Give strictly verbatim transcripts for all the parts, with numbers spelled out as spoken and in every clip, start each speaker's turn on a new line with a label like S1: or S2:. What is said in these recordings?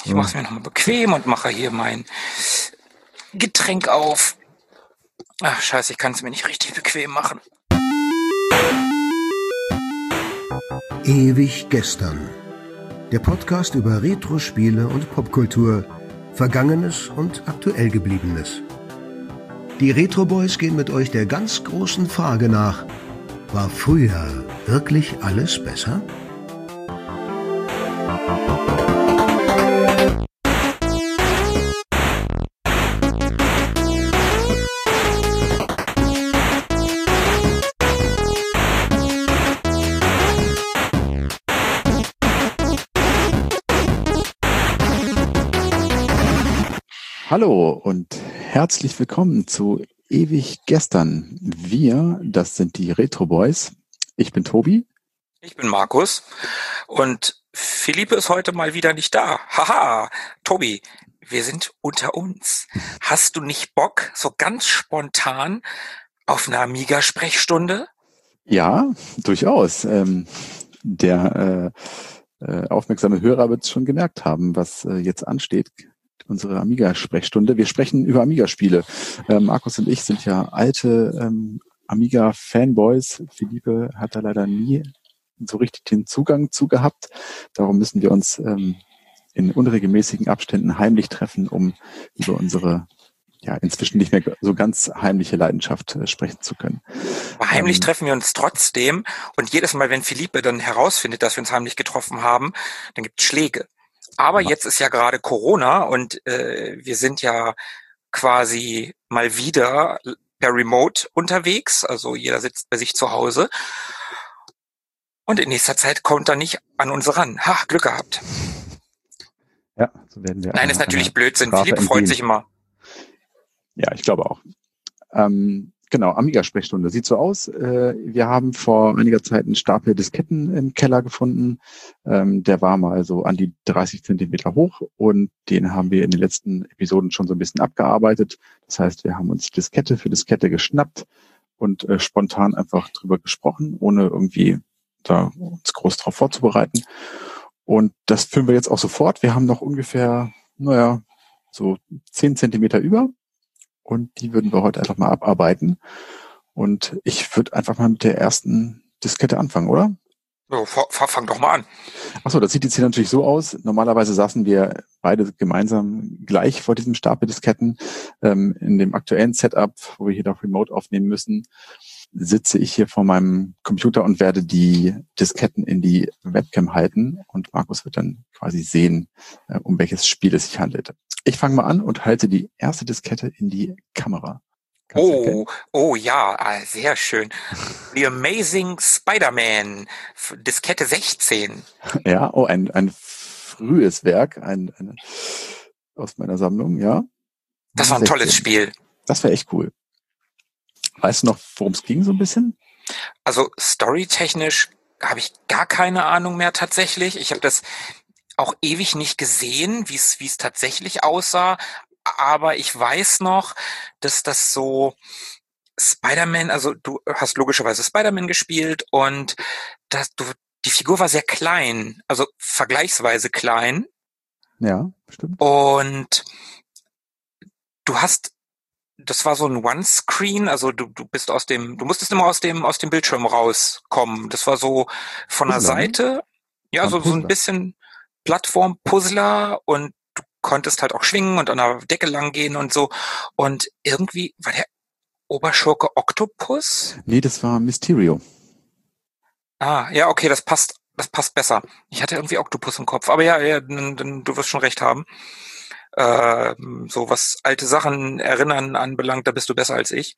S1: Ich mache es mir nochmal bequem und mache hier mein Getränk auf. Ach, scheiße, ich kann es mir nicht richtig bequem machen.
S2: Ewig gestern. Der Podcast über Retro-Spiele und Popkultur, Vergangenes und aktuell Gebliebenes. Die Retro Boys gehen mit euch der ganz großen Frage nach: War früher wirklich alles besser?
S3: Hallo und herzlich willkommen zu Ewig gestern. Wir, das sind die Retro Boys. Ich bin Tobi.
S1: Ich bin Markus und Philippe ist heute mal wieder nicht da. Haha, Tobi, wir sind unter uns. Hast du nicht Bock, so ganz spontan auf eine Amiga-Sprechstunde?
S3: Ja, durchaus. Ähm, der äh, äh, aufmerksame Hörer wird es schon gemerkt haben, was äh, jetzt ansteht. Unsere Amiga-Sprechstunde. Wir sprechen über Amiga-Spiele. Äh, Markus und ich sind ja alte ähm, Amiga-Fanboys. Philippe hat da leider nie so richtig den Zugang zu gehabt. Darum müssen wir uns ähm, in unregelmäßigen Abständen heimlich treffen, um über unsere ja inzwischen nicht mehr so ganz heimliche Leidenschaft äh, sprechen zu können.
S1: Aber heimlich
S3: Ähm,
S1: treffen wir uns trotzdem und jedes Mal, wenn Philippe dann herausfindet, dass wir uns heimlich getroffen haben, dann gibt es Schläge. Aber jetzt ist ja gerade Corona und äh, wir sind ja quasi mal wieder per Remote unterwegs. Also jeder sitzt bei sich zu Hause. Und in nächster Zeit kommt er nicht an uns ran. Ha, Glück gehabt.
S3: Ja, so werden wir.
S1: Nein,
S3: einer-
S1: ist natürlich
S3: einer
S1: Blödsinn.
S3: Strafe
S1: Philippe freut
S3: entgehen.
S1: sich immer.
S3: Ja, ich glaube auch. Ähm, genau, Amiga-Sprechstunde. Sieht so aus. Äh, wir haben vor einiger Zeit einen Stapel Disketten im Keller gefunden. Ähm, der war mal so an die dreißig Zentimeter hoch und den haben wir in den letzten Episoden schon so ein bisschen abgearbeitet. Das heißt, wir haben uns Diskette für Diskette geschnappt und äh, spontan einfach drüber gesprochen, ohne irgendwie da uns groß drauf vorzubereiten. Und das führen wir jetzt auch sofort. Wir haben noch ungefähr, naja, so zehn Zentimeter über. Und die würden wir heute einfach mal abarbeiten. Und ich würde einfach mal mit der ersten Diskette anfangen, oder?
S1: So, fa- fa- fang doch mal an.
S3: Achso, das sieht jetzt hier natürlich so aus. Normalerweise saßen wir beide gemeinsam gleich vor diesem Stapel Disketten. Ähm, in dem aktuellen Setup, wo wir hier doch remote aufnehmen müssen, sitze ich hier vor meinem Computer und werde die Disketten in die Webcam halten. Und Markus wird dann quasi sehen, äh, um welches Spiel es sich handelt. Ich fange mal an und halte die erste Diskette in die Kamera. Kannst du erkennen?
S1: Oh, oh ja, ah, sehr schön. The Amazing Spider-Man, F- Diskette sechzehn.
S3: Ja, oh, ein, ein frühes Werk, ein, ein aus meiner Sammlung, ja.
S1: Das war ein tolles
S3: sechzehn.
S1: Spiel.
S3: Das wäre echt cool. Weißt du noch, worum es ging so ein bisschen?
S1: Also storytechnisch habe ich gar keine Ahnung mehr tatsächlich. Ich habe das auch ewig nicht gesehen, wie es wie es tatsächlich aussah. Aber ich weiß noch, dass das so Spider-Man, also du hast logischerweise Spider-Man gespielt und dass du die Figur war sehr klein, also vergleichsweise klein
S3: Ja, bestimmt.
S1: und du hast das war so ein One-Screen, also du, du bist aus dem, du musstest immer aus dem, aus dem Bildschirm rauskommen. Das war so von der
S3: Puzzler, ne?
S1: Seite, ja,
S3: War ein
S1: so, so ein
S3: Puzzler.
S1: bisschen Plattform-Puzzler und du konntest halt auch schwingen und an der Decke lang gehen und so. Und irgendwie war der Oberschurke Octopus?
S3: Nee, das war Mysterio.
S1: Ah, ja, okay, das passt, das passt besser. Ich hatte irgendwie Octopus im Kopf, aber ja, ja, dann, dann, du wirst schon recht haben. Äh, so was alte Sachen erinnern anbelangt, da bist du besser als ich.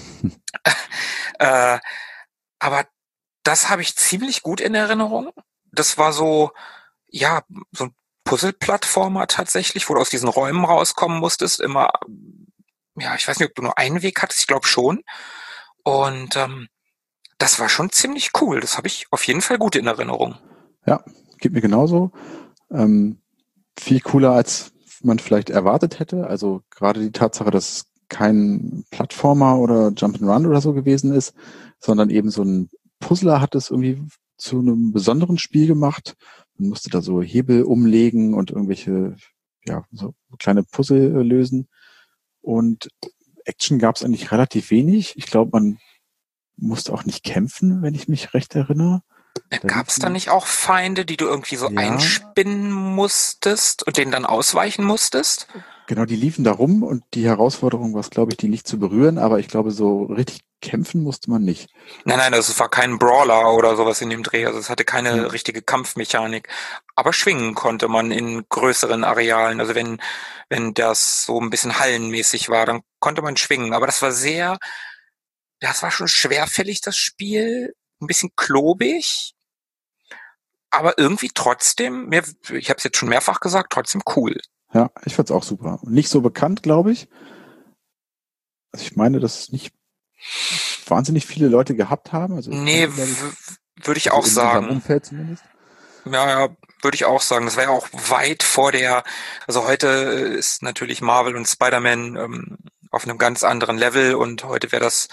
S1: Äh, aber das habe ich ziemlich gut in Erinnerung. Das war so, ja, so ein Puzzle-Plattformer tatsächlich, wo du aus diesen Räumen rauskommen musstest. Immer, ja, ich weiß nicht, ob du nur einen Weg hattest, ich glaube schon. Und ähm, das war schon ziemlich cool. Das habe ich auf jeden Fall gut in Erinnerung.
S3: Ja, geht mir genauso. Ähm, viel cooler, als man vielleicht erwartet hätte. Also gerade die Tatsache, dass es kein Plattformer oder Jump'n'Run oder so gewesen ist, sondern eben so ein Puzzler hat es irgendwie zu einem besonderen Spiel gemacht. Man musste da so Hebel umlegen und irgendwelche, ja, so kleine Puzzle äh, lösen. Und Action gab es eigentlich relativ wenig. Ich glaube, man musste auch nicht kämpfen, wenn ich mich recht erinnere.
S1: Gab es da nicht auch Feinde, die du irgendwie so
S3: Ja.
S1: einspinnen musstest und denen dann ausweichen musstest?
S3: Genau, die liefen da rum und die Herausforderung war es, glaube ich, die nicht zu berühren, aber ich glaube, so richtig kämpfen musste man nicht.
S1: Nein, nein, das war kein Brawler oder sowas in dem Dreh, also es hatte keine
S3: Ja.
S1: richtige Kampfmechanik. Aber schwingen konnte man in größeren Arealen, also wenn, wenn das so ein bisschen hallenmäßig war, dann konnte man schwingen. Aber das war sehr, das war schon schwerfällig, das Spiel, ein bisschen klobig, aber irgendwie trotzdem, mir, ich habe es jetzt schon mehrfach gesagt, trotzdem cool.
S3: Ja, ich fand's auch super. Nicht so bekannt, glaube ich. Also ich meine, dass es nicht wahnsinnig viele Leute gehabt haben. Also
S1: Nee,
S3: kannte, glaube ich,
S1: würde ich
S3: also
S1: auch
S3: in
S1: sagen.
S3: unserem Umfeld zumindest.
S1: Ja, ja, würde ich auch sagen. Das war ja auch weit vor der, also heute ist natürlich Marvel und Spider-Man ähm, auf einem ganz anderen Level und heute wäre das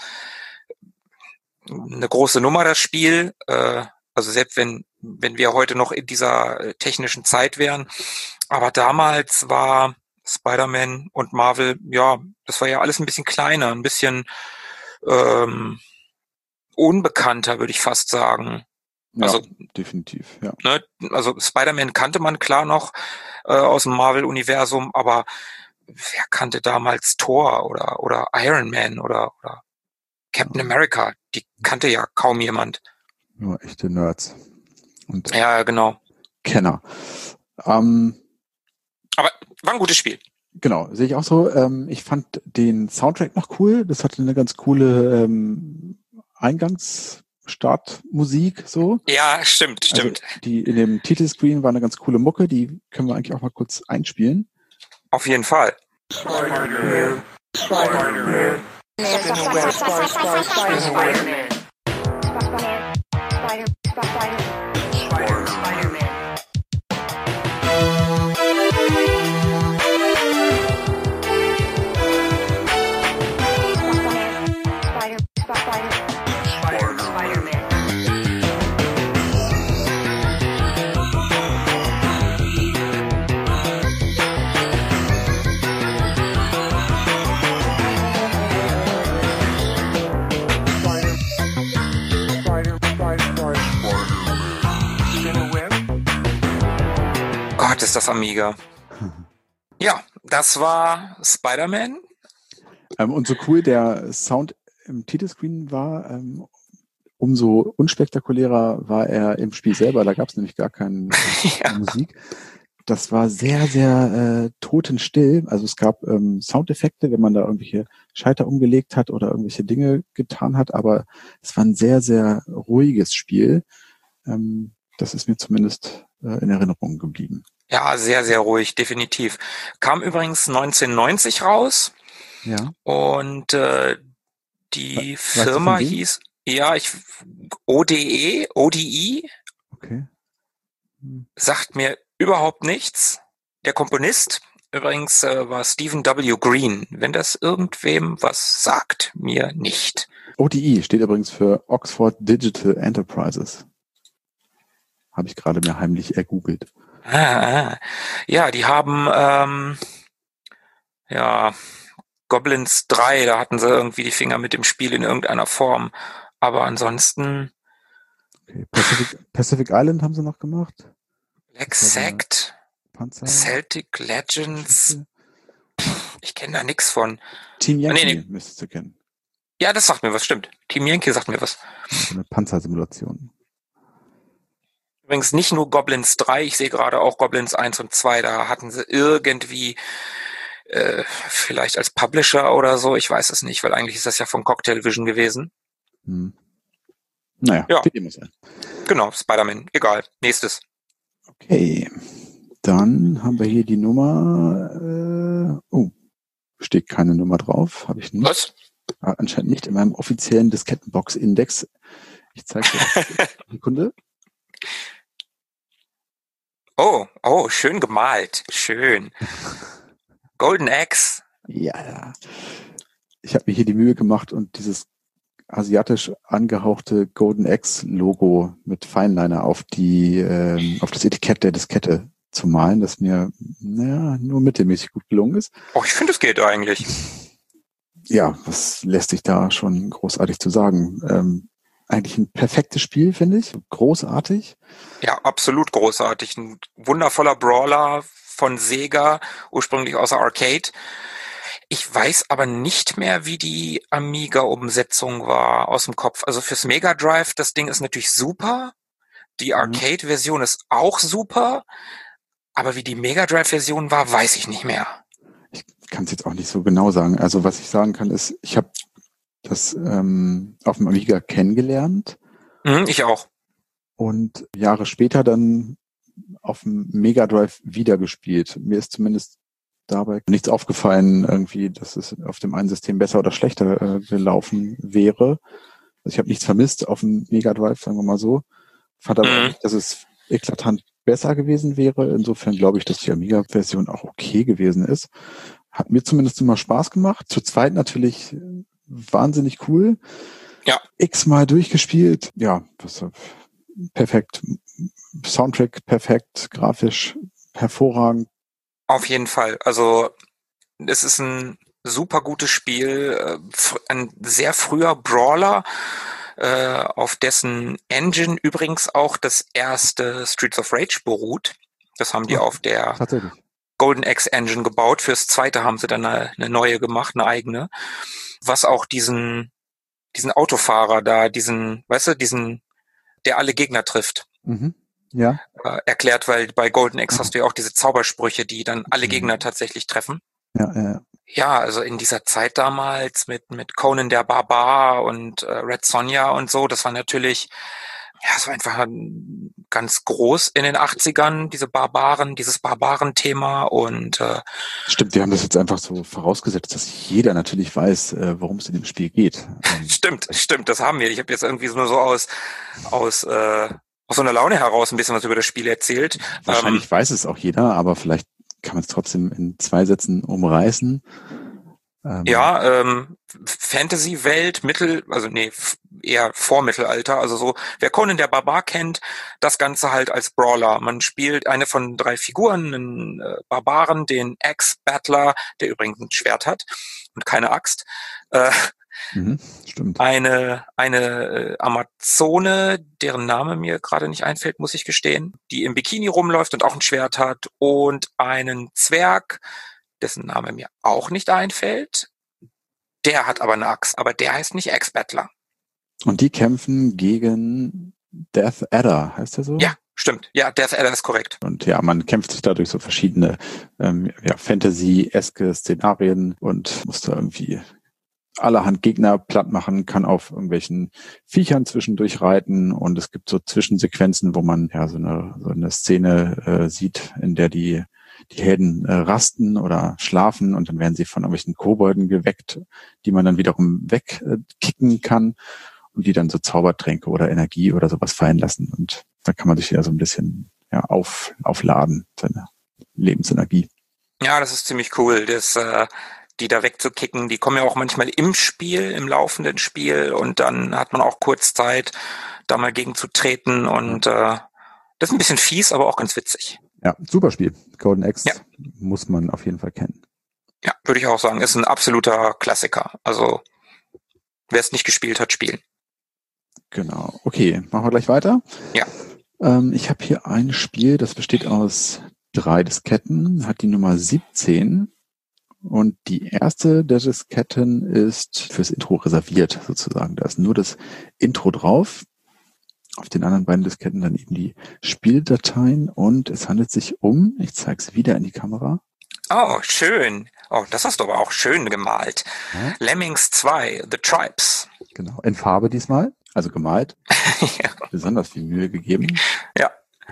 S1: eine große Nummer, das Spiel. Äh, also selbst wenn, wenn wir heute noch in dieser äh, technischen Zeit wären. Aber damals war Spider-Man und Marvel, ja, das war ja alles ein bisschen kleiner, ein bisschen ähm, unbekannter, würde ich fast sagen.
S3: Ja,
S1: Also,
S3: definitiv, ja.
S1: ne, also Spider-Man kannte man klar noch äh, aus dem Marvel-Universum, aber wer kannte damals Thor oder oder Iron Man oder oder Captain
S3: Ja.
S1: America? Die kannte ja kaum jemand.
S3: Nur echte Nerds und
S1: Ja, genau.
S3: Kenner. Ähm,
S1: Aber war ein gutes Spiel.
S3: Genau, sehe ich auch so. Ähm, ich fand den Soundtrack noch cool. Das hatte eine ganz coole ähm, Eingangsstartmusik so.
S1: Ja, stimmt, stimmt.
S3: Also die in dem Titelscreen war eine ganz coole Mucke. Die können wir eigentlich auch mal kurz einspielen.
S1: Auf jeden Fall.
S4: Spider-Man, Spider-Man, Spider-Man, Spider-Man, Spider-Man, Spider-Man.
S1: Gott, ist das Amiga. Ja, das war Spider-Man.
S3: Ähm, und so cool der Sound im Titelscreen war, ähm, umso unspektakulärer war er im Spiel selber. Da gab es nämlich gar keine
S1: Ja.
S3: Musik. Das war sehr, sehr äh, totenstill. Also es gab ähm, Soundeffekte, wenn man da irgendwelche Schalter umgelegt hat oder irgendwelche Dinge getan hat, aber es war ein sehr, sehr ruhiges Spiel. Ähm, das ist mir zumindest äh, in Erinnerung geblieben.
S1: Ja, sehr, sehr ruhig, definitiv. Kam übrigens neunzehnhundertneunzig raus
S3: Ja.
S1: und äh, die
S3: We- weißt du
S1: Firma
S3: von wem?
S1: hieß, ja, ich O D E, O D I,
S3: Okay. Hm.
S1: sagt mir überhaupt nichts. Der Komponist übrigens äh, war Stephen W. Green. Wenn das irgendwem was sagt, mir nicht.
S3: O D I steht übrigens für Oxford Digital Enterprises. Habe ich gerade mir heimlich ergoogelt.
S1: Ah, ah. Ja, die haben ähm, ja Goblins drei, da hatten sie irgendwie die Finger mit dem Spiel in irgendeiner Form. Aber ansonsten
S3: Okay. Pacific, Pacific Island haben sie noch gemacht.
S1: Black
S3: Das war der
S1: Sect,
S3: Panzer.
S1: Celtic Legends,
S3: Geschichte.
S1: ich kenne da nichts von.
S3: Team
S1: Ah, nee,
S3: Yankee
S1: nee.
S3: müsstest du kennen.
S1: Ja, das sagt mir was, stimmt. Team Yankee sagt mir was.
S3: So eine Panzersimulation.
S1: Übrigens nicht nur Goblins drei, ich sehe gerade auch Goblins eins und zwei, da hatten sie irgendwie äh, vielleicht als Publisher oder so, ich weiß es nicht, weil eigentlich ist das ja von Cocktail Vision gewesen.
S3: Hm. Naja,
S1: Ja.
S3: wie dem muss sein.
S1: Genau, Spider-Man, egal. Nächstes.
S3: Okay. Dann haben wir hier die Nummer. Äh, oh, steht keine Nummer drauf. Habe ich nicht.
S1: Was?
S3: Ah, anscheinend nicht in meinem offiziellen Diskettenbox-Index. Ich zeige dir das. Sekunde.
S1: Oh, oh, schön gemalt. Schön. Golden Axe.
S3: Ja, ja. Ich habe mir hier die Mühe gemacht und dieses asiatisch angehauchte Golden Axe-Logo mit Fineliner auf die ähm, auf das Etikett der Diskette zu malen, das mir naja, nur mittelmäßig gut gelungen ist.
S1: Oh, ich finde, es geht eigentlich.
S3: Ja, was lässt sich da schon großartig zu sagen? Ähm, eigentlich ein perfektes Spiel, finde ich. Großartig.
S1: Ja, absolut großartig. Ein wundervoller Brawler von Sega, ursprünglich aus der Arcade. Ich weiß aber nicht mehr, wie die Amiga-Umsetzung war aus dem Kopf. Also fürs Mega Drive, das Ding ist natürlich super. Die Arcade-Version ist auch super. Aber wie die Mega Drive-Version war, weiß ich nicht mehr.
S3: Ich kann es jetzt auch nicht so genau sagen. Also was ich sagen kann, ist, ich habe das ähm, auf dem Amiga kennengelernt.
S1: Mhm, ich auch.
S3: Und Jahre später dann auf dem Mega Drive wieder gespielt. Mir ist zumindest dabei nichts aufgefallen, irgendwie, dass es auf dem einen System besser oder schlechter äh, gelaufen wäre. Also ich habe nichts vermisst auf dem Mega Drive, sagen wir mal so. Fand aber
S1: Mhm.
S3: auch nicht, dass es eklatant besser gewesen wäre. Insofern glaube ich, dass die Amiga-Version auch okay gewesen ist. Hat mir zumindest immer Spaß gemacht. Zu zweit natürlich wahnsinnig cool.
S1: Ja.
S3: X-mal durchgespielt. Ja, was, perfekt. Soundtrack perfekt, grafisch hervorragend.
S1: Auf jeden Fall. Also es ist ein super gutes Spiel, äh, fr- ein sehr früher Brawler, äh, auf dessen Engine übrigens auch das erste Streets of Rage beruht. Das haben die
S3: Oh,
S1: auf der
S3: Tatsächlich.
S1: Golden Axe Engine gebaut. Fürs zweite haben sie dann eine, eine neue gemacht, eine eigene. Was auch diesen, diesen Autofahrer da, diesen, weißt du, diesen, der alle Gegner trifft,
S3: Mhm. Ja.
S1: äh, erklärt, weil bei Golden Axe
S3: Ah.
S1: hast du ja auch diese Zaubersprüche, die dann alle
S3: Mhm.
S1: Gegner tatsächlich treffen.
S3: Ja, ja.
S1: Ja, also in dieser Zeit damals mit mit Conan der Barbar und äh, Red Sonja und so, das war natürlich, ja, es war einfach ein- ganz groß in den achtzigern, diese Barbaren, dieses Barbaren-Thema und äh,
S3: Stimmt, wir haben das jetzt einfach so vorausgesetzt, dass jeder natürlich weiß, äh, worum es in dem Spiel geht. Ähm,
S1: stimmt, stimmt, das haben wir. Ich habe jetzt irgendwie nur so aus aus äh, aus so einer Laune heraus ein bisschen was über das Spiel erzählt.
S3: wahrscheinlich
S1: Ähm,
S3: weiß es auch jeder, aber vielleicht kann man es trotzdem in zwei Sätzen umreißen. Ähm,
S1: Ja, ähm, Fantasy-Welt, Mittel, also nee, f- eher Vormittelalter, also so, wer Conan der Barbar kennt, das Ganze halt als Brawler. Man spielt eine von drei Figuren, einen äh, Barbaren, den Axe-Battler, der übrigens ein Schwert hat und keine Axt, äh,
S3: mhm, stimmt.
S1: eine eine äh, Amazone, deren Name mir gerade nicht einfällt, muss ich gestehen, die im Bikini rumläuft und auch ein Schwert hat und einen Zwerg, dessen Name mir auch nicht einfällt. Der hat aber eine Axt, aber der heißt nicht Axe-Battler.
S3: Und die kämpfen gegen Death Adder, heißt der so?
S1: Ja, stimmt. Ja, Death Adder ist korrekt.
S3: Und ja, man kämpft sich da durch so verschiedene ähm, ja, Fantasy-eske Szenarien und muss da irgendwie allerhand Gegner platt machen, kann auf irgendwelchen Viechern zwischendurch reiten und es gibt so Zwischensequenzen, wo man ja so eine, so eine Szene äh, sieht, in der die die Helden äh, rasten oder schlafen und dann werden sie von irgendwelchen Kobolden geweckt, die man dann wiederum wegkicken äh, kann und die dann so Zaubertränke oder Energie oder sowas fallen lassen und da kann man sich ja so ein bisschen ja auf, aufladen, seine Lebensenergie.
S1: Ja, das ist ziemlich cool, das, äh, die da wegzukicken. Die kommen ja auch manchmal im Spiel, im laufenden Spiel und dann hat man auch kurz Zeit, da mal gegen zu treten und äh, das ist ein bisschen fies, aber auch ganz witzig.
S3: Ja, super Spiel. Golden Axe
S1: Ja.
S3: muss man auf jeden Fall kennen.
S1: Ja, würde ich auch sagen, ist ein absoluter Klassiker. Also wer es nicht gespielt hat, spielen.
S3: Genau. Okay, machen wir gleich weiter.
S1: Ja.
S3: Ähm, ich habe hier ein Spiel, das besteht aus drei Disketten, hat die Nummer siebzehn und die erste der Disketten ist fürs Intro reserviert sozusagen. Da ist nur das Intro drauf. Auf den anderen beiden Disketten dann eben die Spieldateien und es handelt sich um, ich zeige es wieder in die Kamera.
S1: Oh, schön. Oh, das hast du aber auch schön gemalt.
S3: Ja.
S1: Lemmings zwei, The Tribes.
S3: Genau, in Farbe diesmal, also gemalt.
S1: Ja.
S3: Besonders viel Mühe gegeben.
S1: Ja.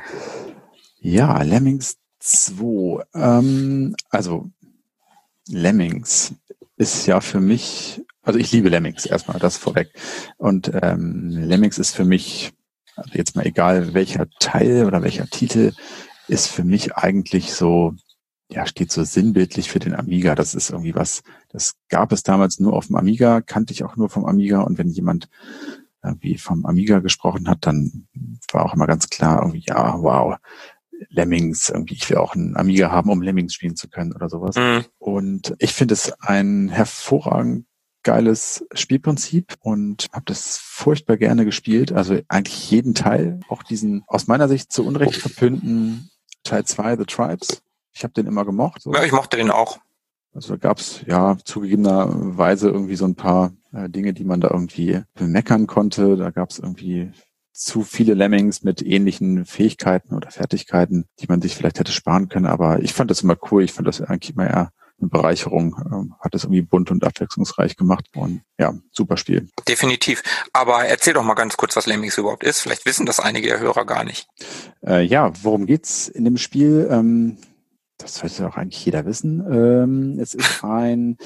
S3: Ja, Lemmings zwei. Ähm, also Lemmings ist ja für mich, also ich liebe Lemmings erstmal, das vorweg. Und ähm, Lemmings ist für mich, also jetzt mal egal welcher Teil oder welcher Titel, ist für mich eigentlich so ja, steht so sinnbildlich für den Amiga. Das ist irgendwie was, das gab es damals nur auf dem Amiga, kannte ich auch nur vom Amiga. Und wenn jemand irgendwie vom Amiga gesprochen hat, dann war auch immer ganz klar irgendwie, ja, wow, Lemmings, irgendwie, ich will auch einen Amiga haben, um Lemmings spielen zu können oder sowas. Mhm. Und ich finde es ein hervorragend geiles Spielprinzip und habe das furchtbar gerne gespielt. Also eigentlich jeden Teil, auch diesen aus meiner Sicht zu Unrecht verpönten Teil zwei, The Tribes. Ich habe den immer gemocht. So.
S1: Ja, ich mochte den auch.
S3: Also da gab's ja zugegebenerweise irgendwie so ein paar äh, Dinge, die man da irgendwie bemeckern konnte. Da gab's irgendwie zu viele Lemmings mit ähnlichen Fähigkeiten oder Fertigkeiten, die man sich vielleicht hätte sparen können. Aber ich fand das immer cool. Ich fand das eigentlich immer eher eine Bereicherung. Ähm, hat das irgendwie bunt und abwechslungsreich gemacht. Und ja, super Spiel.
S1: Definitiv. Aber erzähl doch mal ganz kurz, was Lemmings überhaupt ist. Vielleicht wissen das einige der Hörer gar nicht.
S3: Äh, ja, worum geht's in dem Spiel? Ähm, das sollte auch eigentlich jeder wissen. Ähm, es ist ein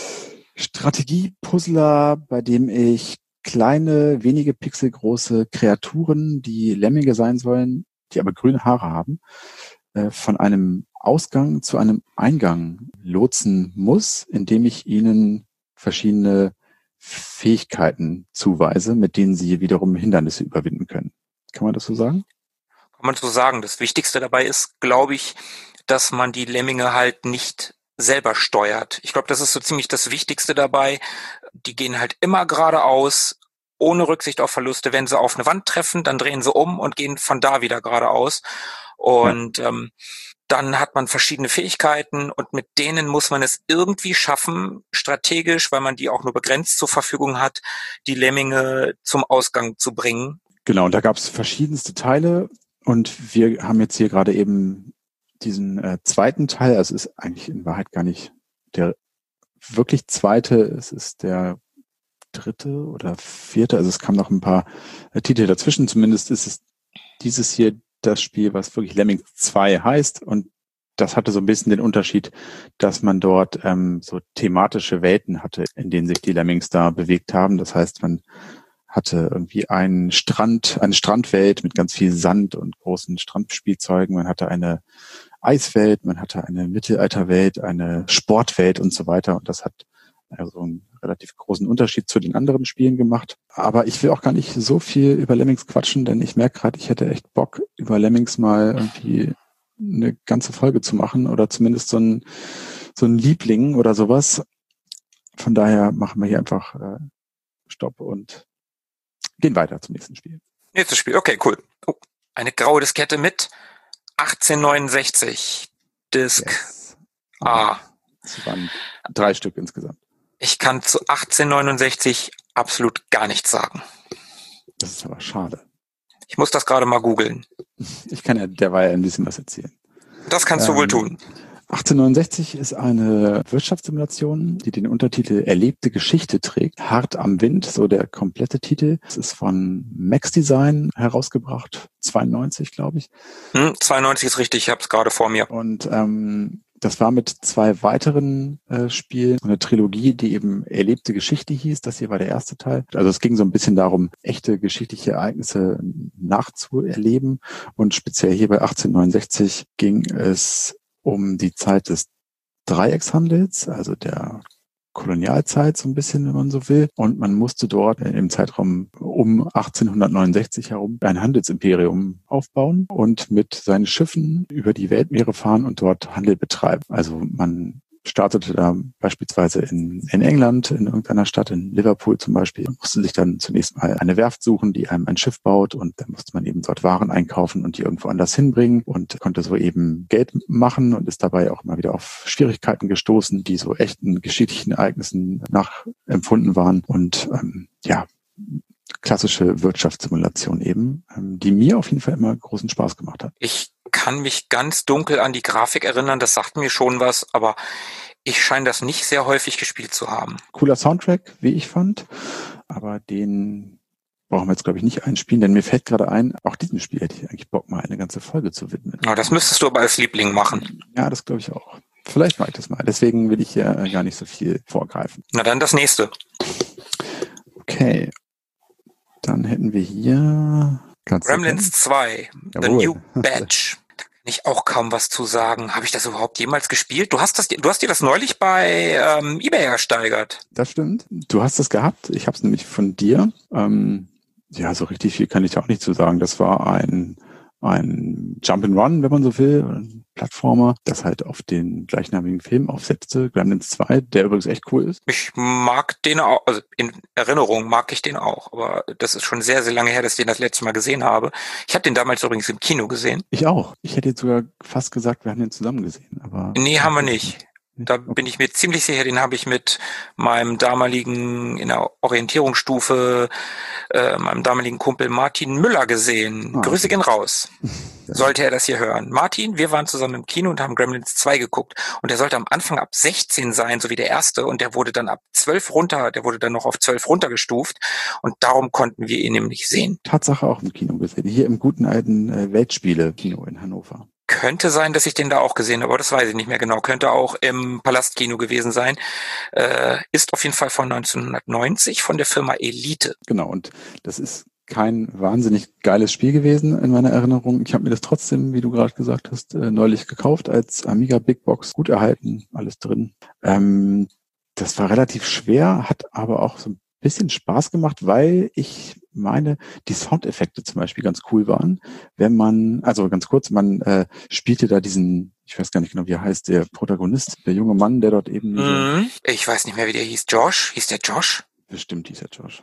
S3: Strategie-Puzzler, bei dem ich kleine, wenige Pixel große Kreaturen, die Lemminge sein sollen, die aber grüne Haare haben, äh, von einem Ausgang zu einem Eingang lotsen muss, indem ich ihnen verschiedene Fähigkeiten zuweise, mit denen sie wiederum Hindernisse überwinden können. Kann man das so sagen?
S1: Kann man so sagen. Das Wichtigste dabei ist, glaube ich, dass man die Lemminge halt nicht selber steuert. Ich glaube, das ist so ziemlich das Wichtigste dabei. Die gehen halt immer geradeaus, ohne Rücksicht auf Verluste. Wenn sie auf eine Wand treffen, dann drehen sie um und gehen von da wieder geradeaus. Und ja. ähm, dann hat man verschiedene Fähigkeiten und mit denen muss man es irgendwie schaffen, strategisch, weil man die auch nur begrenzt zur Verfügung hat, die Lemminge zum Ausgang zu bringen.
S3: Genau, und da gab es verschiedenste Teile und wir haben jetzt hier gerade eben diesen äh, zweiten Teil, also es ist eigentlich in Wahrheit gar nicht der wirklich zweite, es ist der dritte oder vierte, also es kamen noch ein paar äh, Titel dazwischen, zumindest ist es dieses hier das Spiel, was wirklich Lemmings zwei heißt und das hatte so ein bisschen den Unterschied, dass man dort ähm, so thematische Welten hatte, in denen sich die Lemmings da bewegt haben, das heißt, man hatte irgendwie einen Strand, eine Strandwelt mit ganz viel Sand und großen Strandspielzeugen, man hatte eine Eiswelt, man hatte eine Mittelalterwelt, eine Sportwelt und so weiter. Und das hat also einen relativ großen Unterschied zu den anderen Spielen gemacht. Aber ich will auch gar nicht so viel über Lemmings quatschen, denn ich merke gerade, ich hätte echt Bock, über Lemmings mal irgendwie eine ganze Folge zu machen oder zumindest so ein, so ein Liebling oder sowas. Von daher machen wir hier einfach äh, Stopp und gehen weiter zum nächsten Spiel.
S1: Nächstes Spiel, okay, cool. Oh, eine graue Diskette mit achtzehnhundertneunundsechzig Disk
S3: yes.
S1: A.
S3: Das waren drei Stück insgesamt.
S1: Ich kann zu achtzehnhundertneunundsechzig absolut gar nichts sagen.
S3: Das ist aber schade.
S1: Ich muss das gerade mal googeln.
S3: Ich kann ja derweil ein bisschen was erzählen.
S1: Das kannst du ähm, wohl tun.
S3: achtzehnhundertneunundsechzig ist eine Wirtschaftssimulation, die den Untertitel Erlebte Geschichte trägt. Hart am Wind, so der komplette Titel. Es ist von Max Design herausgebracht, zweiundneunzig, glaube ich.
S1: Hm, zweiundneunzig ist richtig, ich habe es gerade vor mir.
S3: Und ähm, das war mit zwei weiteren äh, Spielen, eine Trilogie, die eben Erlebte Geschichte hieß. Das hier war der erste Teil. Also es ging so ein bisschen darum, echte geschichtliche Ereignisse nachzuerleben. Und speziell hier bei achtzehnhundertneunundsechzig ging es um die Zeit des Dreieckshandels, also der Kolonialzeit so ein bisschen, wenn man so will. Und man musste dort im Zeitraum um achtzehnhundertneunundsechzig herum ein Handelsimperium aufbauen und mit seinen Schiffen über die Weltmeere fahren und dort Handel betreiben. Also man startete da beispielsweise in, in England, in irgendeiner Stadt, in Liverpool zum Beispiel, und musste sich dann zunächst mal eine Werft suchen, die einem ein Schiff baut, und dann musste man eben dort Waren einkaufen und die irgendwo anders hinbringen und konnte so eben Geld machen und ist dabei auch immer wieder auf Schwierigkeiten gestoßen, die so echten geschichtlichen Ereignissen nachempfunden waren und ähm, ja, klassische Wirtschaftssimulation eben, ähm, die mir auf jeden Fall immer großen Spaß gemacht hat.
S1: Ich kann mich ganz dunkel an die Grafik erinnern, das sagt mir schon was, aber ich scheine das nicht sehr häufig gespielt zu haben.
S3: Cooler Soundtrack, wie ich fand, aber den brauchen wir jetzt, glaube ich, nicht einspielen, denn mir fällt gerade ein, auch diesem Spiel hätte ich eigentlich Bock, mal eine ganze Folge zu widmen.
S1: Ja, das müsstest du aber als Liebling machen.
S3: Ja, das glaube ich auch. Vielleicht mache ich das mal. Deswegen will ich ja gar nicht so viel vorgreifen.
S1: Na dann das nächste.
S3: Okay. Dann hätten wir hier...
S1: Gremlins zwei, The
S3: Jawohl.
S1: New Batch. Ich auch kaum was zu sagen. Habe ich das überhaupt jemals gespielt? Du hast das, du hast dir das neulich bei ähm, eBay ersteigert.
S3: Das stimmt. Du hast es gehabt. Ich habe es nämlich von dir. Ähm, ja, so richtig viel kann ich auch nicht zu sagen. Das war ein ein Jump'n'Run, wenn man so will, ein Plattformer, das halt auf den gleichnamigen Film aufsetzte, Gremlins zwei, der übrigens echt cool ist.
S1: Ich mag den auch, also in Erinnerung mag ich den auch, aber das ist schon sehr, sehr lange her, dass ich den das letzte Mal gesehen habe. Ich habe den damals übrigens im Kino gesehen.
S3: Ich auch. Ich hätte jetzt sogar fast gesagt, wir haben den zusammen gesehen, aber...
S1: Nee, haben wir nicht. Da bin ich mir ziemlich sicher, den habe ich mit meinem damaligen, in der Orientierungsstufe, äh, meinem damaligen Kumpel Martin Müller gesehen.
S3: Ah,
S1: Grüße
S3: okay.
S1: gehen raus. Sollte er das hier hören. Martin, wir waren zusammen im Kino und haben Gremlins zwei geguckt. Und der sollte am Anfang ab sechzehn sein, so wie der erste. Und der wurde dann ab zwölf runter, der wurde dann noch auf zwölf runtergestuft. Und darum konnten wir ihn nämlich sehen.
S3: Tatsache auch im Kino gesehen. Hier im guten alten äh, Weltspiele-Kino in Hannover.
S1: Könnte sein, dass ich den da auch gesehen habe, aber das weiß ich nicht mehr genau. Könnte auch im Palastkino gewesen sein. Äh, ist auf jeden Fall von neunzehnhundertneunzig von der Firma Elite.
S3: Genau, und das ist kein wahnsinnig geiles Spiel gewesen in meiner Erinnerung. Ich habe mir das trotzdem, wie du gerade gesagt hast, äh, neulich gekauft als Amiga Big Box. Gut erhalten, alles drin. Ähm, das war relativ schwer, hat aber auch so ein bisschen Spaß gemacht, weil ich meine, die Soundeffekte zum Beispiel ganz cool waren. Wenn man, also ganz kurz, man äh, spielte da diesen, ich weiß gar nicht genau, wie er heißt, der Protagonist, der junge Mann, der dort eben...
S1: Mhm. Ich weiß nicht mehr, wie der hieß. Josh? Hieß der Josh?
S3: Bestimmt hieß er Josh.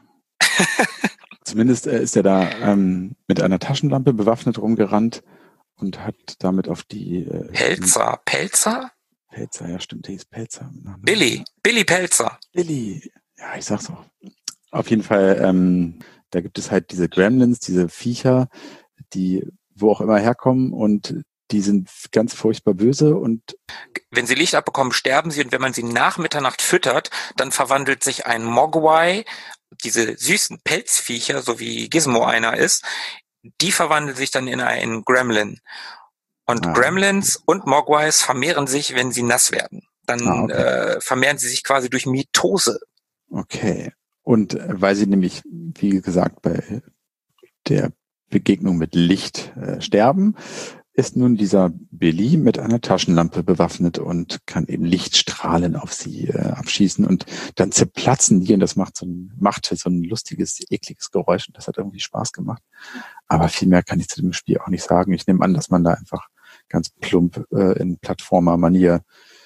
S3: Zumindest äh, ist er da ähm, mit einer Taschenlampe bewaffnet rumgerannt und hat damit auf die... Äh,
S1: Pelzer? Pelzer?
S3: Pelzer, ja stimmt, der hieß Pelzer.
S1: Billy. Billy Pelzer.
S3: Billy. Ja, ich sag's auch. Auf jeden Fall, ähm, da gibt es halt diese Gremlins, diese Viecher, die wo auch immer herkommen und die sind ganz furchtbar böse und
S1: wenn sie Licht abbekommen, sterben sie und wenn man sie nach Mitternacht füttert, dann verwandelt sich ein Mogwai, diese süßen Pelzviecher, so wie Gizmo einer ist, die verwandeln sich dann in einen Gremlin. Und
S3: ah,
S1: Gremlins und Mogwais vermehren sich, wenn sie nass werden. Dann
S3: ah, okay.
S1: äh, vermehren sie sich quasi durch Mitose.
S3: Okay. Und weil sie nämlich, wie gesagt, bei der Begegnung mit Licht äh, sterben, ist nun dieser Billy mit einer Taschenlampe bewaffnet und kann eben Lichtstrahlen auf sie äh, abschießen und dann zerplatzen die und das macht so ein, machte so ein lustiges, ekliges Geräusch und das hat irgendwie Spaß gemacht. Aber viel mehr kann ich zu dem Spiel auch nicht sagen. Ich nehme an, dass man da einfach ganz plump äh, in Plattformer-Manier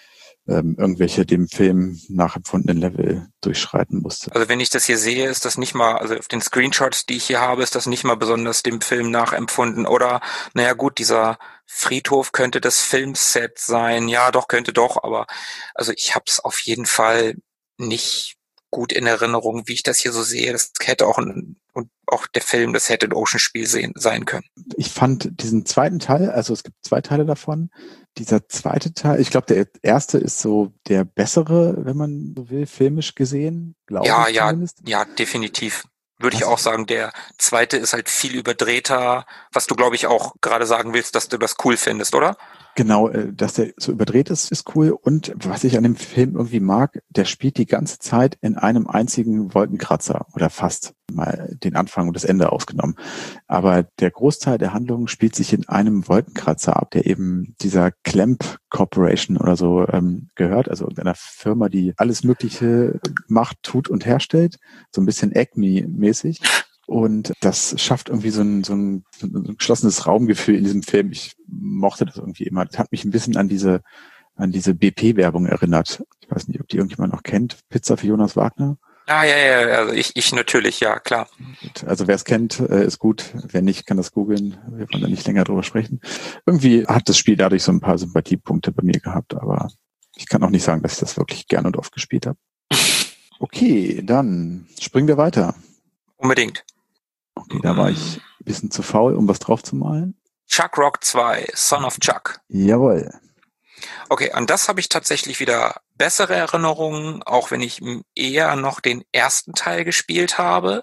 S3: ähm, irgendwelche dem Film nachempfundenen Level durchschreiten musste.
S1: Also wenn ich das hier sehe, ist das nicht mal, also auf den Screenshots, die ich hier habe, ist das nicht mal besonders dem Film nachempfunden. Oder, naja gut, dieser Friedhof könnte das Filmset sein. Ja, doch, könnte doch, aber also ich habe es auf jeden Fall nicht gut in Erinnerung, wie ich das hier so sehe. Das hätte auch ein, und auch der Film, das hätte ein Ocean-Spiel sehen, sein können.
S3: Ich fand diesen zweiten Teil, also es gibt zwei Teile davon, dieser zweite Teil, ich glaube, der erste ist so der bessere, wenn man so will, filmisch gesehen, glaube
S1: Ja,
S3: ich
S1: ja,
S3: zumindest.
S1: ja, definitiv. Würde ich
S3: Was?
S1: auch sagen, der zweite ist halt viel überdrehter, was du, glaube ich, auch gerade sagen willst, dass du das cool findest, oder?
S3: Genau, äh, dass der so überdreht ist, ist cool. Und was ich an dem Film irgendwie mag, der spielt die ganze Zeit in einem einzigen Wolkenkratzer oder fast, mal den Anfang und das Ende ausgenommen. Aber der Großteil der Handlung spielt sich in einem Wolkenkratzer ab, der eben dieser Clamp Corporation oder so ähm, gehört, also einer Firma, die alles Mögliche macht, tut und herstellt, so ein bisschen Acme-mäßig. Und das schafft irgendwie so ein, so ein, so ein geschlossenes Raumgefühl in diesem Film. Ich mochte das irgendwie immer. Das hat mich ein bisschen an diese, an diese B P-Werbung erinnert. Ich weiß nicht, ob die irgendjemand noch kennt. Pizza für Jonas Wagner.
S1: Ah, ja, ja, also ich, ich natürlich, ja, klar.
S3: Also wer es kennt, ist gut. Wer nicht, kann das googeln. Wir wollen da nicht länger drüber sprechen. Irgendwie hat das Spiel dadurch so ein paar Sympathiepunkte bei mir gehabt, aber ich kann auch nicht sagen, dass ich das wirklich gern und oft gespielt habe. Okay, dann springen wir weiter.
S1: Unbedingt.
S3: Okay, da war ich ein bisschen zu faul, um was drauf zu malen.
S1: Chuck Rock zwei, Son of Chuck.
S3: Jawohl.
S1: Okay, an das habe ich tatsächlich wieder bessere Erinnerungen, auch wenn ich eher noch den ersten Teil gespielt habe,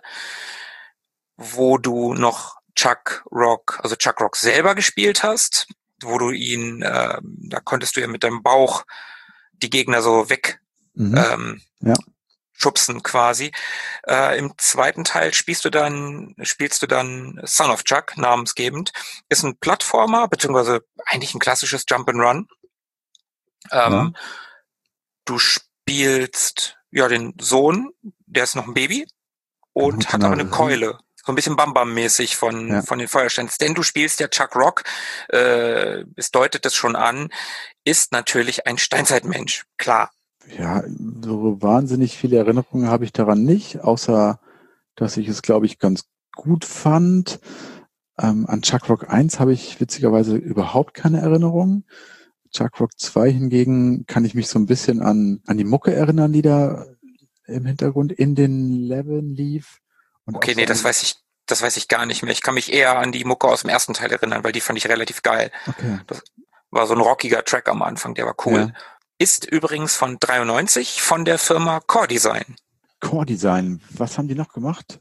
S1: wo du noch Chuck Rock, also Chuck Rock selber gespielt hast, wo du ihn, äh, da konntest du ja mit deinem Bauch die Gegner so weg
S3: Mhm.
S1: ähm,
S3: ja.
S1: schubsen quasi. Äh, im zweiten Teil spielst du dann, spielst du dann Son of Chuck, namensgebend. Ist ein Plattformer, beziehungsweise eigentlich ein klassisches Jump'n'Run. Ähm,
S3: Ja.
S1: Du spielst ja den Sohn, der ist noch ein Baby und
S3: Mit so
S1: hat
S3: einer
S1: aber eine
S3: Rie-
S1: Keule. So ein bisschen Bam-Bam-mäßig von,
S3: Ja.
S1: von den Feuersteins. Denn du spielst ja Chuck Rock, äh, es deutet es schon an, ist natürlich ein Steinzeitmensch, klar.
S3: Ja, so wahnsinnig viele Erinnerungen habe ich daran nicht, außer dass ich es, glaube ich, ganz gut fand. Ähm, an Chuck Rock eins habe ich witzigerweise überhaupt keine Erinnerung. Chuck Rock zwei hingegen kann ich mich so ein bisschen an, an die Mucke erinnern, die da im Hintergrund in den Leveln lief. Und
S1: Okay,
S3: auch so
S1: nee, das
S3: an,
S1: weiß ich, das weiß ich gar nicht mehr. Ich kann mich eher an die Mucke aus dem ersten Teil erinnern, weil die fand ich relativ geil.
S3: okay.
S1: Das war so ein rockiger Track am Anfang, der war cool.
S3: Ja.
S1: Ist übrigens von dreiundneunzig von der Firma Core Design.
S3: Core Design, was haben die noch gemacht?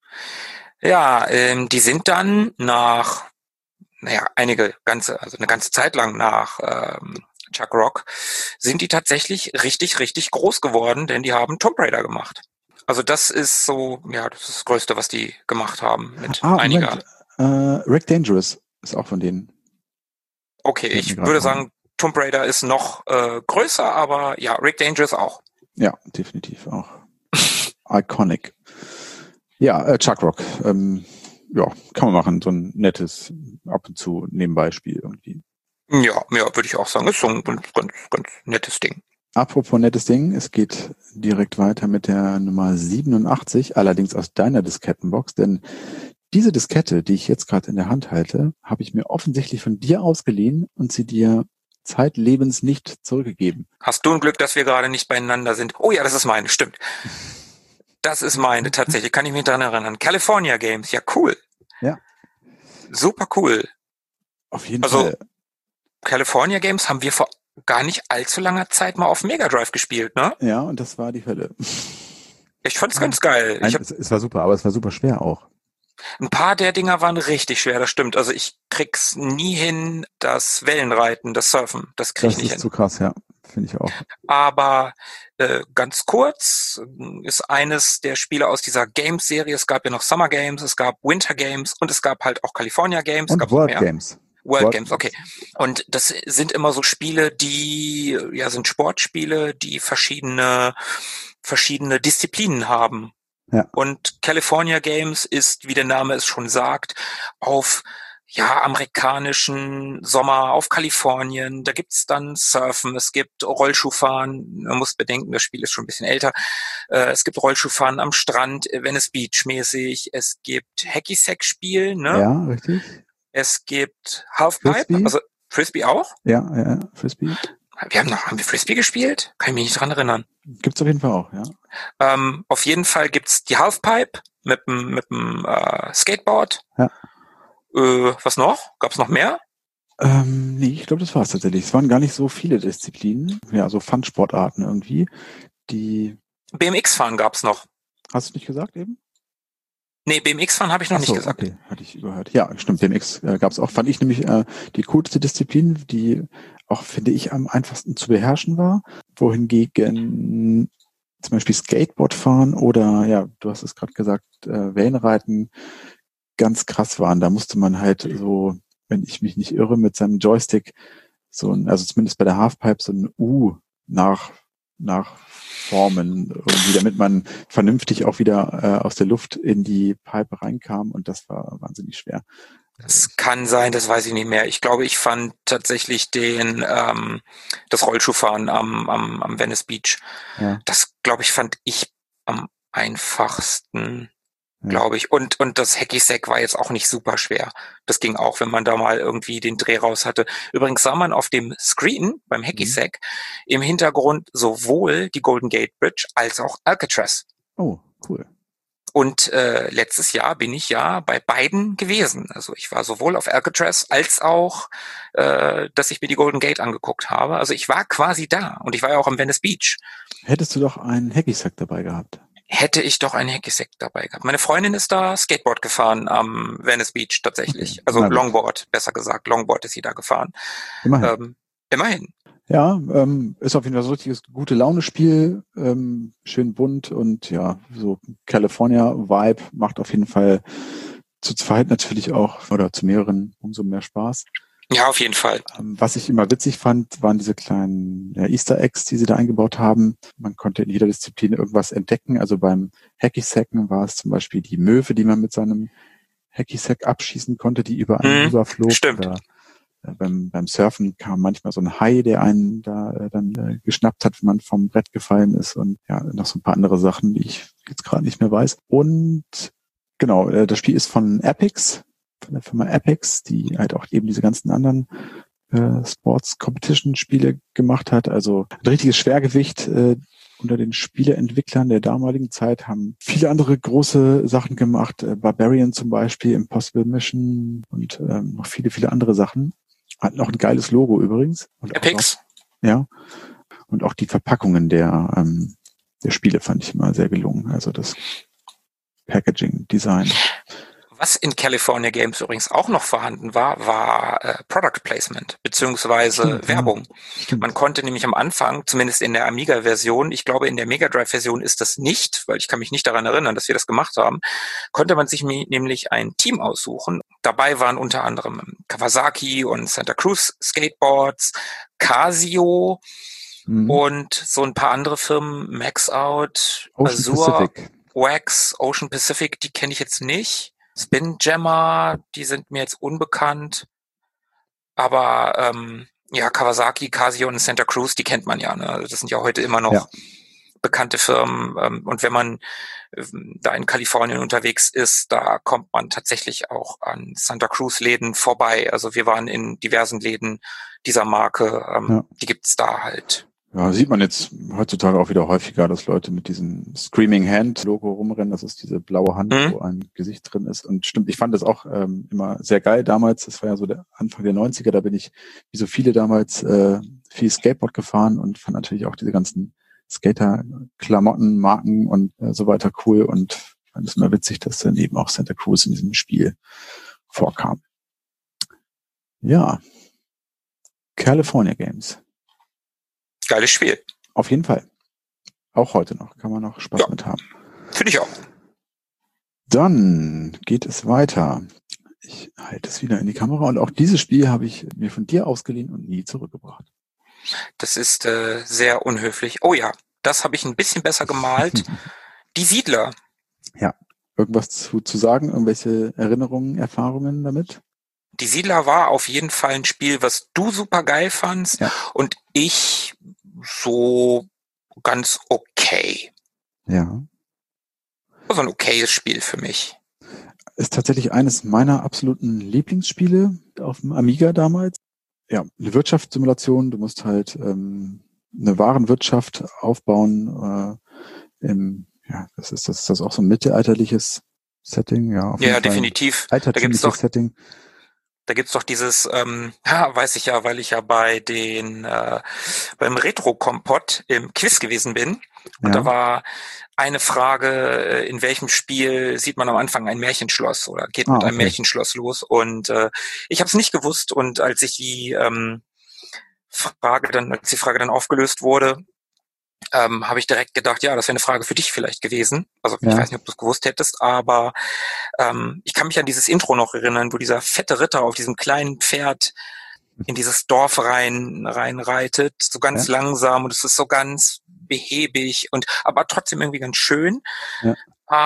S1: Ja, ähm, die sind dann nach, naja, einige ganze, also eine ganze Zeit lang nach ähm, Chuck Rock, sind die tatsächlich richtig, richtig groß geworden, denn die haben Tomb Raider gemacht. Also das ist so, ja, das ist das Größte, was die gemacht haben mit
S3: Ah,
S1: einiger.
S3: Moment, äh, Rick Dangerous ist auch von denen.
S1: Okay,
S3: Fällt mir
S1: ich
S3: grad
S1: würde
S3: ein.
S1: sagen, Tomb Raider ist noch äh, größer, aber ja, Rick Dangerous auch.
S3: Ja, definitiv auch. Iconic. Ja, äh, Chuck Rock. Ähm, ja, kann man machen. So ein nettes, ab und zu nebenbei Spiel irgendwie.
S1: Ja, ja, würde ich auch sagen. Ist so ein ganz, ganz, ganz nettes Ding.
S3: Apropos nettes Ding, es geht direkt weiter mit der Nummer siebenundachtzig, allerdings aus deiner Diskettenbox, denn diese Diskette, die ich jetzt gerade in der Hand halte, habe ich mir offensichtlich von dir ausgeliehen und sie dir zeitlebens nicht zurückgegeben.
S1: Hast du ein Glück, dass wir gerade nicht beieinander sind? Oh ja, das ist meine, stimmt. Das ist meine, tatsächlich. Kann ich mich daran erinnern. California Games, ja cool.
S3: Ja.
S1: Super cool.
S3: Auf jeden
S1: Also,
S3: Fall.
S1: California Games haben wir vor gar nicht allzu langer Zeit mal auf Mega Drive gespielt, ne?
S3: Ja, und das war die Hölle.
S1: Ich fand's ganz geil.
S3: Nein,
S1: Ich hab,
S3: es, es war super, aber es war super schwer auch.
S1: ein paar der Dinger waren richtig schwer, das stimmt. Also ich krieg's nie hin, das Wellenreiten, das Surfen, das krieg
S3: Das
S1: ich nicht
S3: ist
S1: hin.
S3: zu krass, ja. Finde ich auch.
S1: Aber äh, ganz kurz äh, ist eines der Spiele aus dieser Games-Serie. Es gab ja noch Summer Games, es gab Winter Games und es gab halt auch California Games.
S3: Und
S1: Gab's noch
S3: World
S1: mehr?
S3: Games.
S1: World,
S3: World
S1: Games, okay. Und das sind immer so Spiele, die, ja, sind Sportspiele, die verschiedene, verschiedene Disziplinen haben.
S3: Ja.
S1: Und California Games ist, wie der Name es schon sagt, auf, ja, amerikanischen Sommer, auf Kalifornien. Da gibt's dann Surfen, es gibt Rollschuhfahren. Man muss bedenken, das Spiel ist schon ein bisschen älter. Äh, es gibt Rollschuhfahren am Strand, Venice Beach mäßig. Es gibt Hacky-Sack-Spiel, ne?
S3: Ja, richtig.
S1: Es gibt Halfpipe,
S3: Frisbee?
S1: also Frisbee auch.
S3: Ja, ja, ja, Frisbee.
S1: Wir haben noch, haben wir Frisbee gespielt? Kann ich mich nicht dran erinnern.
S3: Gibt's auf jeden Fall auch, ja.
S1: Ähm, auf jeden Fall gibt's die Halfpipe mit dem mit dem äh, Skateboard.
S3: Ja.
S1: Äh, was noch? Gab's noch mehr?
S3: Ähm, nee, ich glaube, das war's tatsächlich. Es waren gar nicht so viele Disziplinen, ja, so Fun-Sportarten irgendwie. Die,
S1: B M X-Fahren gab's noch.
S3: hast du nicht gesagt eben?
S1: Nee, B M X-Fahren habe ich noch
S3: Ach
S1: nicht
S3: so,
S1: gesagt.
S3: okay, hatte ich überhört. Ja, stimmt, B M X äh, gab's auch. Fand ich nämlich äh, die coolste Disziplin, die auch, finde ich, am einfachsten zu beherrschen war. Wohingegen zum Beispiel Skateboard fahren oder, ja, du hast es gerade gesagt, äh, Wellenreiten ganz krass waren. Da musste man halt so, wenn ich mich nicht irre, mit seinem Joystick so ein, also zumindest bei der Halfpipe so ein U nach, nachformen irgendwie, damit man vernünftig auch wieder äh, aus der Luft in die Pipe reinkam und das war wahnsinnig schwer.
S1: Das kann sein, das weiß ich nicht mehr. Ich glaube, ich fand tatsächlich den ähm, das Rollschuhfahren am, am, am Venice Beach.
S3: Ja.
S1: Das, glaube ich, fand ich am einfachsten,
S3: Ja.
S1: glaube ich. Und und das Hacky-Sack war jetzt auch nicht super schwer. Das ging auch, wenn man da mal irgendwie den Dreh raus hatte. Übrigens sah man auf dem Screen beim Hacky-Sack im Hintergrund sowohl die Golden Gate Bridge als auch Alcatraz.
S3: Oh, cool.
S1: Und äh, letztes Jahr bin ich ja bei beiden gewesen. Also ich war sowohl auf Alcatraz als auch, äh, dass ich mir die Golden Gate angeguckt habe. Also ich war quasi da und ich war ja auch am Venice Beach.
S3: Hättest du doch einen Hacky-Sack dabei gehabt?
S1: Hätte ich doch einen Hacky-Sack dabei gehabt. Meine Freundin ist da Skateboard gefahren am Venice Beach tatsächlich.
S3: Okay,
S1: Also
S3: na gut.
S1: Longboard, besser gesagt. Longboard ist sie da gefahren.
S3: Immerhin.
S1: Ähm, immerhin.
S3: Ja, ähm, ist auf jeden Fall so ein richtiges gute Laune-Spiel, ähm, schön bunt und ja, so California-Vibe macht auf jeden Fall zu zweit natürlich auch oder zu mehreren umso mehr Spaß.
S1: Ja, auf jeden Fall.
S3: Ähm, was ich immer witzig fand, waren diese kleinen ja, Easter Eggs, die sie da eingebaut haben. Man konnte in jeder Disziplin irgendwas entdecken. Also beim Hacky-Sacken war es zum Beispiel die Möwe, die man mit seinem Hacky-Sack abschießen konnte, die über einen
S1: Hm,
S3: rüberflog.
S1: stimmt.
S3: Oder äh, beim, beim Surfen kam manchmal so ein Hai, der einen da äh, dann äh, geschnappt hat, wenn man vom Brett gefallen ist. Und ja, noch so ein paar andere Sachen, die ich jetzt gerade nicht mehr weiß. Und genau, äh, das Spiel ist von Epix, von der Firma Epix, die halt auch eben diese ganzen anderen äh, Sports-Competition-Spiele gemacht hat. Also ein richtiges Schwergewicht äh, unter den Spieleentwicklern der damaligen Zeit, haben viele andere große Sachen gemacht. Äh, Barbarian zum Beispiel, Impossible Mission und ähm, noch viele, viele andere Sachen. Hat noch ein geiles Logo übrigens. Und
S1: Epix.
S3: Auch, ja. Und auch die Verpackungen der, ähm, der Spiele fand ich immer sehr gelungen. Also das Packaging, Design.
S1: Was in California Games übrigens auch noch vorhanden war, war äh, Product Placement beziehungsweise
S3: Stimmt,
S1: Werbung.
S3: Ja, stimmt.
S1: Man konnte nämlich am Anfang, zumindest in der Amiga-Version, ich glaube in der Mega Drive-Version ist das nicht, weil ich kann mich nicht daran erinnern, dass wir das gemacht haben, konnte man sich nämlich ein Team aussuchen. Dabei waren unter anderem Kawasaki und Santa Cruz Skateboards, Casio
S3: Mhm.
S1: und so ein paar andere Firmen, Max Out,
S3: Ocean
S1: Azure,
S3: Pacific.
S1: Wax, Ocean Pacific, die kenne ich jetzt nicht. Spinjammer, die sind mir jetzt unbekannt. Aber ähm, ja, Kawasaki, Casio und Santa Cruz, die kennt man ja. Ne? Also das sind ja heute immer noch
S3: Ja.
S1: bekannte Firmen. Ähm, und wenn man ähm, da in Kalifornien unterwegs ist, da kommt man tatsächlich auch an Santa Cruz-Läden vorbei. Also wir waren in diversen Läden dieser Marke. Ähm,
S3: Ja.
S1: Die gibt's da halt.
S3: Ja, sieht man jetzt heutzutage auch wieder häufiger, dass Leute mit diesem Screaming Hand Logo rumrennen. Das ist diese blaue Hand,
S1: Mhm.
S3: wo ein Gesicht drin ist. Und stimmt, ich fand das auch ähm, immer sehr geil damals. Das war ja so der Anfang der neunziger. Da bin ich, wie so viele damals, äh, viel Skateboard gefahren und fand natürlich auch diese ganzen Skater-Klamotten, Marken und äh, so weiter cool. Und fand es immer witzig, dass dann eben auch Santa Cruz in diesem Spiel vorkam. Ja, California Games.
S1: Geiles Spiel.
S3: Auf jeden Fall. Auch heute noch. Kann man noch Spaß
S1: Ja.
S3: mit haben.
S1: Finde ich auch.
S3: Dann geht es weiter. Ich halte es wieder in die Kamera. Und auch dieses Spiel habe ich mir von dir ausgeliehen und nie zurückgebracht.
S1: Das ist äh, sehr unhöflich. Oh ja, das habe ich ein bisschen besser gemalt. Die Siedler.
S3: Irgendwas zu, zu sagen? Irgendwelche Erinnerungen, Erfahrungen damit?
S1: Die Siedler war auf jeden Fall ein Spiel, was du super geil fandst
S3: Ja.
S1: und ich so ganz okay.
S3: Ja.
S1: Also ein okayes Spiel für mich.
S3: Ist tatsächlich eines meiner absoluten Lieblingsspiele auf dem Amiga damals. Ja, eine Wirtschaftssimulation. Du musst halt ähm, eine Warenwirtschaft aufbauen. Äh, im, ja, das ist das, ist das auch so ein mittelalterliches Setting. Ja, auf jeden
S1: Ja,
S3: Fall
S1: definitiv. Da gibt's
S3: altertümliches
S1: doch,
S3: Setting.
S1: da gibt's doch dieses, ähm, ja, weiß ich ja, weil ich ja bei den äh, beim Retro-Kompott im Quiz gewesen bin. Und
S3: Ja.
S1: da war eine Frage, äh, in welchem Spiel sieht man am Anfang ein Märchenschloss oder geht
S3: Ah,
S1: mit einem
S3: okay.
S1: Märchenschloss los? Und äh, ich habe es nicht gewusst. Und als ich die ähm, Frage dann, als die Frage dann aufgelöst wurde, ähm, habe ich direkt gedacht, ja, das wäre eine Frage für dich vielleicht gewesen. Also ich
S3: Ja.
S1: weiß nicht, ob du es gewusst hättest, aber ähm, ich kann mich an dieses Intro noch erinnern, wo dieser fette Ritter auf diesem kleinen Pferd in dieses Dorf rein reinreitet, so ganz
S3: Ja.
S1: langsam und es ist so ganz behäbig und aber trotzdem irgendwie ganz schön.
S3: Ja.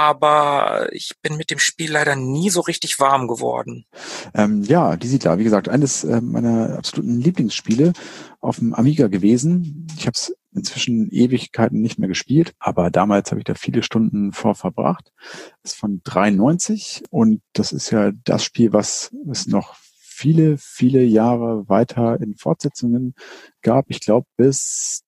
S1: Aber ich bin mit dem Spiel leider nie so richtig warm geworden.
S3: Ähm, ja, die Siedler, wie gesagt, eines äh, meiner absoluten Lieblingsspiele auf dem Amiga gewesen. Ich habe es inzwischen Ewigkeiten nicht mehr gespielt, aber damals habe ich da viele Stunden vor verbracht. Das ist von dreiundneunzig und das ist ja das Spiel, was es noch viele, viele Jahre weiter in Fortsetzungen gab. Ich glaube bis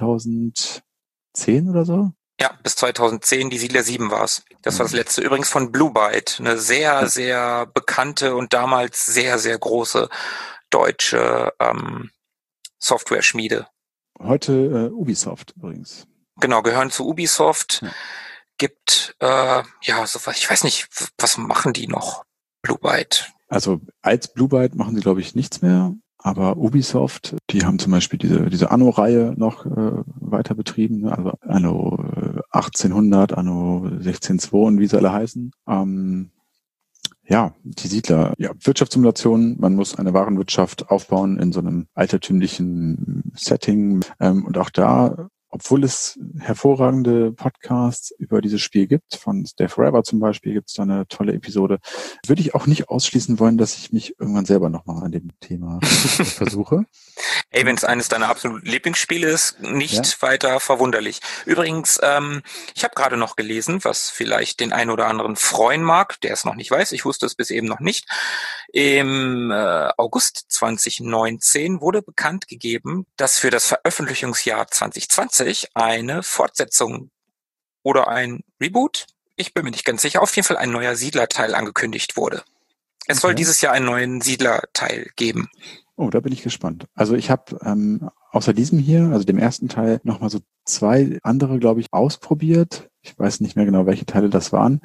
S3: zweitausendzehn oder so.
S1: Ja, bis zweitausendzehn, die Siedler sieben war's. Das war das
S3: Mhm.
S1: letzte. Übrigens von Blue Byte, eine sehr, sehr bekannte und damals sehr, sehr große deutsche ähm, Software-Schmiede.
S3: Heute äh, Ubisoft übrigens.
S1: Genau, gehören zu Ubisoft.
S3: Ja.
S1: Gibt, äh, ja, so was, ich weiß nicht, was machen die noch? Blue Byte.
S3: Also als Blue Byte machen sie, glaube ich, nichts mehr. Aber Ubisoft, die haben zum Beispiel diese, diese Anno-Reihe noch äh, weiter betrieben, ne? Also Anno äh, achtzehnhundert, Anno sechzehnhundertzwei und wie sie alle heißen. Ähm, ja, die Siedler, ja, Wirtschaftssimulation, man muss eine Warenwirtschaft aufbauen in so einem altertümlichen Setting. Ähm, und auch da, obwohl es hervorragende Podcasts über dieses Spiel gibt, von Stay Forever zum Beispiel, gibt es da eine tolle Episode, würde ich auch nicht ausschließen wollen, dass ich mich irgendwann selber nochmal an dem Thema versuche.
S1: Ey, wenn es eines deiner absoluten Lieblingsspiele ist, nicht
S3: Ja.
S1: weiter verwunderlich. Übrigens, ähm, ich habe gerade noch gelesen, was vielleicht den einen oder anderen freuen mag, der es noch nicht weiß, ich wusste es bis eben noch nicht. Im äh, August zwanzig neunzehn wurde bekannt gegeben, dass für das Veröffentlichungsjahr zwanzig zwanzig eine Fortsetzung oder ein Reboot, ich bin mir nicht ganz sicher, auf jeden Fall ein neuer Siedlerteil angekündigt wurde. Es
S3: Okay.
S1: soll dieses Jahr einen neuen Siedlerteil geben.
S3: Oh, da bin ich gespannt. Also ich habe ähm, außer diesem hier, also dem ersten Teil, nochmal so zwei andere, glaube ich, ausprobiert. Ich weiß nicht mehr genau, welche Teile das waren,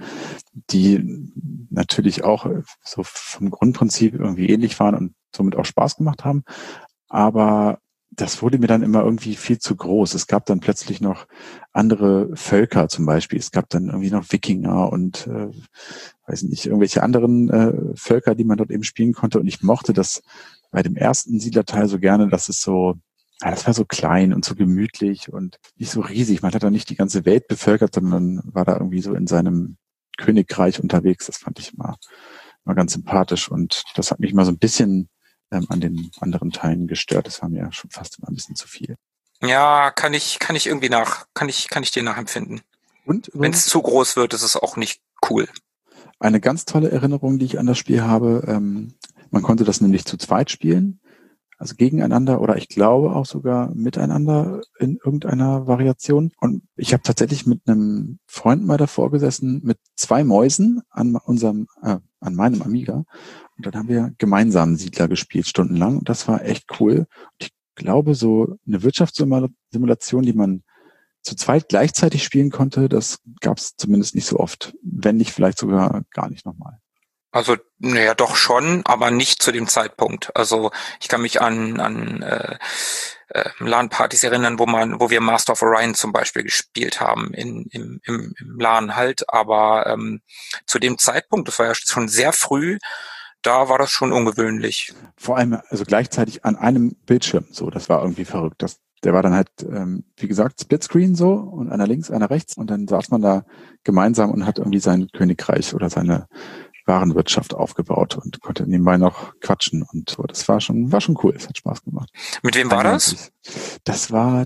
S3: die natürlich auch so vom Grundprinzip irgendwie ähnlich waren und somit auch Spaß gemacht haben. Aber das wurde mir dann immer irgendwie viel zu groß. Es gab dann plötzlich noch andere Völker zum Beispiel. Es gab dann irgendwie noch Wikinger und äh, weiß nicht, irgendwelche anderen äh, Völker, die man dort eben spielen konnte. Und ich mochte das bei dem ersten Siedlerteil so gerne, dass es so, ja, das war so klein und so gemütlich und nicht so riesig. Man hat da nicht die ganze Welt bevölkert, sondern war da irgendwie so in seinem Königreich unterwegs. Das fand ich immer, immer ganz sympathisch und das hat mich immer so ein bisschen ähm, an den anderen Teilen gestört. Das war mir schon fast immer ein bisschen zu viel.
S1: Ja, kann ich, kann ich irgendwie nach, kann ich, kann ich dir nachempfinden.
S3: Und
S1: Wenn es zu groß wird, ist es auch nicht cool.
S3: eine ganz tolle Erinnerung, die ich an das Spiel habe, ähm, man konnte das nämlich zu zweit spielen, also gegeneinander oder ich glaube auch sogar miteinander in irgendeiner Variation. Und ich habe tatsächlich mit einem Freund mal davor gesessen, mit zwei Mäusen an unserem, äh, an meinem Amiga. Und dann haben wir gemeinsam Siedler gespielt, stundenlang. Und das war echt cool. Und ich glaube, so eine Wirtschaftssimulation, die man zu zweit gleichzeitig spielen konnte, das gab es zumindest nicht so oft. Wenn nicht, vielleicht sogar gar nicht nochmal.
S1: Also, naja, doch schon, aber nicht zu dem Zeitpunkt. Also, ich kann mich an, an äh, äh, LAN-Partys erinnern, wo man, wo wir Master of Orion zum Beispiel gespielt haben in, im, im, im LAN halt. Aber ähm, zu dem Zeitpunkt, das war ja schon sehr früh, da war das schon ungewöhnlich.
S3: Vor allem also gleichzeitig an einem Bildschirm. So, das war irgendwie verrückt. Das, der war dann halt, ähm, wie gesagt, Splitscreen so und einer links, einer rechts und dann saß man da gemeinsam und hat irgendwie sein Königreich oder seine Warenwirtschaft aufgebaut und konnte nebenbei noch quatschen und so. Das war schon, war schon cool. Es hat Spaß gemacht.
S1: Mit wem war das?
S3: Das war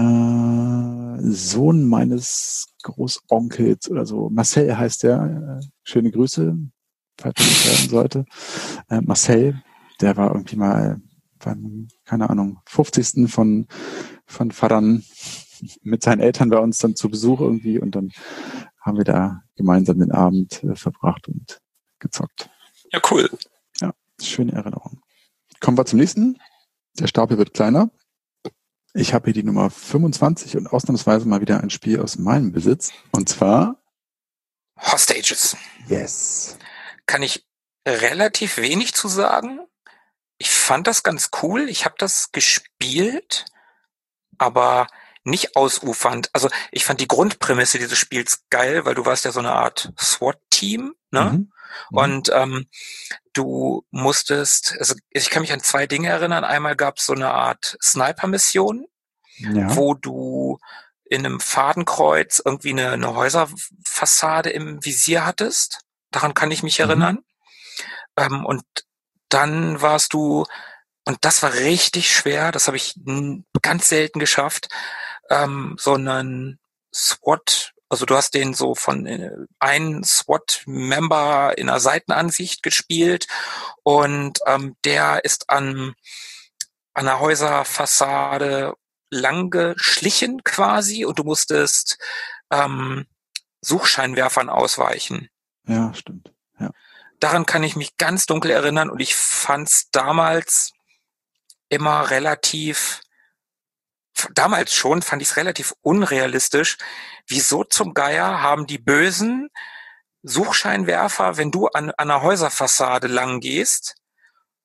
S3: der Sohn meines Großonkels oder so. Marcel heißt der. Schöne Grüße, falls er das hören sollte. Äh, Marcel, der war irgendwie mal beim, keine Ahnung, fünfzigsten von, von Vatern mit seinen Eltern bei uns dann zu Besuch irgendwie und dann haben wir da gemeinsam den Abend äh, verbracht und gezockt.
S1: Ja, cool.
S3: Ja, schöne Erinnerung. Kommen wir zum nächsten. Der Stapel wird kleiner. Ich habe hier die Nummer fünfundzwanzig und ausnahmsweise mal wieder ein Spiel aus meinem Besitz. Und zwar
S1: Hostages.
S3: Yes.
S1: Kann ich relativ wenig zu sagen. Ich fand das ganz cool. Ich habe das gespielt, aber nicht ausufernd. Also ich fand die Grundprämisse dieses Spiels geil, weil du warst ja so eine Art SWAT-Team, ne?
S3: Mhm. Mhm.
S1: Und ähm, du musstest, also ich kann mich an zwei Dinge erinnern. Einmal gab es so eine Art Sniper-Mission,
S3: Ja.
S1: wo du in einem Fadenkreuz irgendwie eine, eine Häuserfassade im Visier hattest. Daran kann ich mich
S3: Mhm.
S1: erinnern. Ähm, und dann warst du, und das war richtig schwer, das habe ich n- ganz selten geschafft, ähm, so einen SWAT, also du hast den so von äh, einem SWAT-Member in einer Seitenansicht gespielt und ähm, der ist an, an einer Häuserfassade lang geschlichen quasi und du musstest ähm, Suchscheinwerfern ausweichen.
S3: Ja, stimmt. Ja.
S1: Daran kann ich mich ganz dunkel erinnern und ich fand's damals immer relativ, damals schon fand ich es relativ unrealistisch. Wieso zum Geier haben die Bösen Suchscheinwerfer, wenn du an, an einer Häuserfassade lang gehst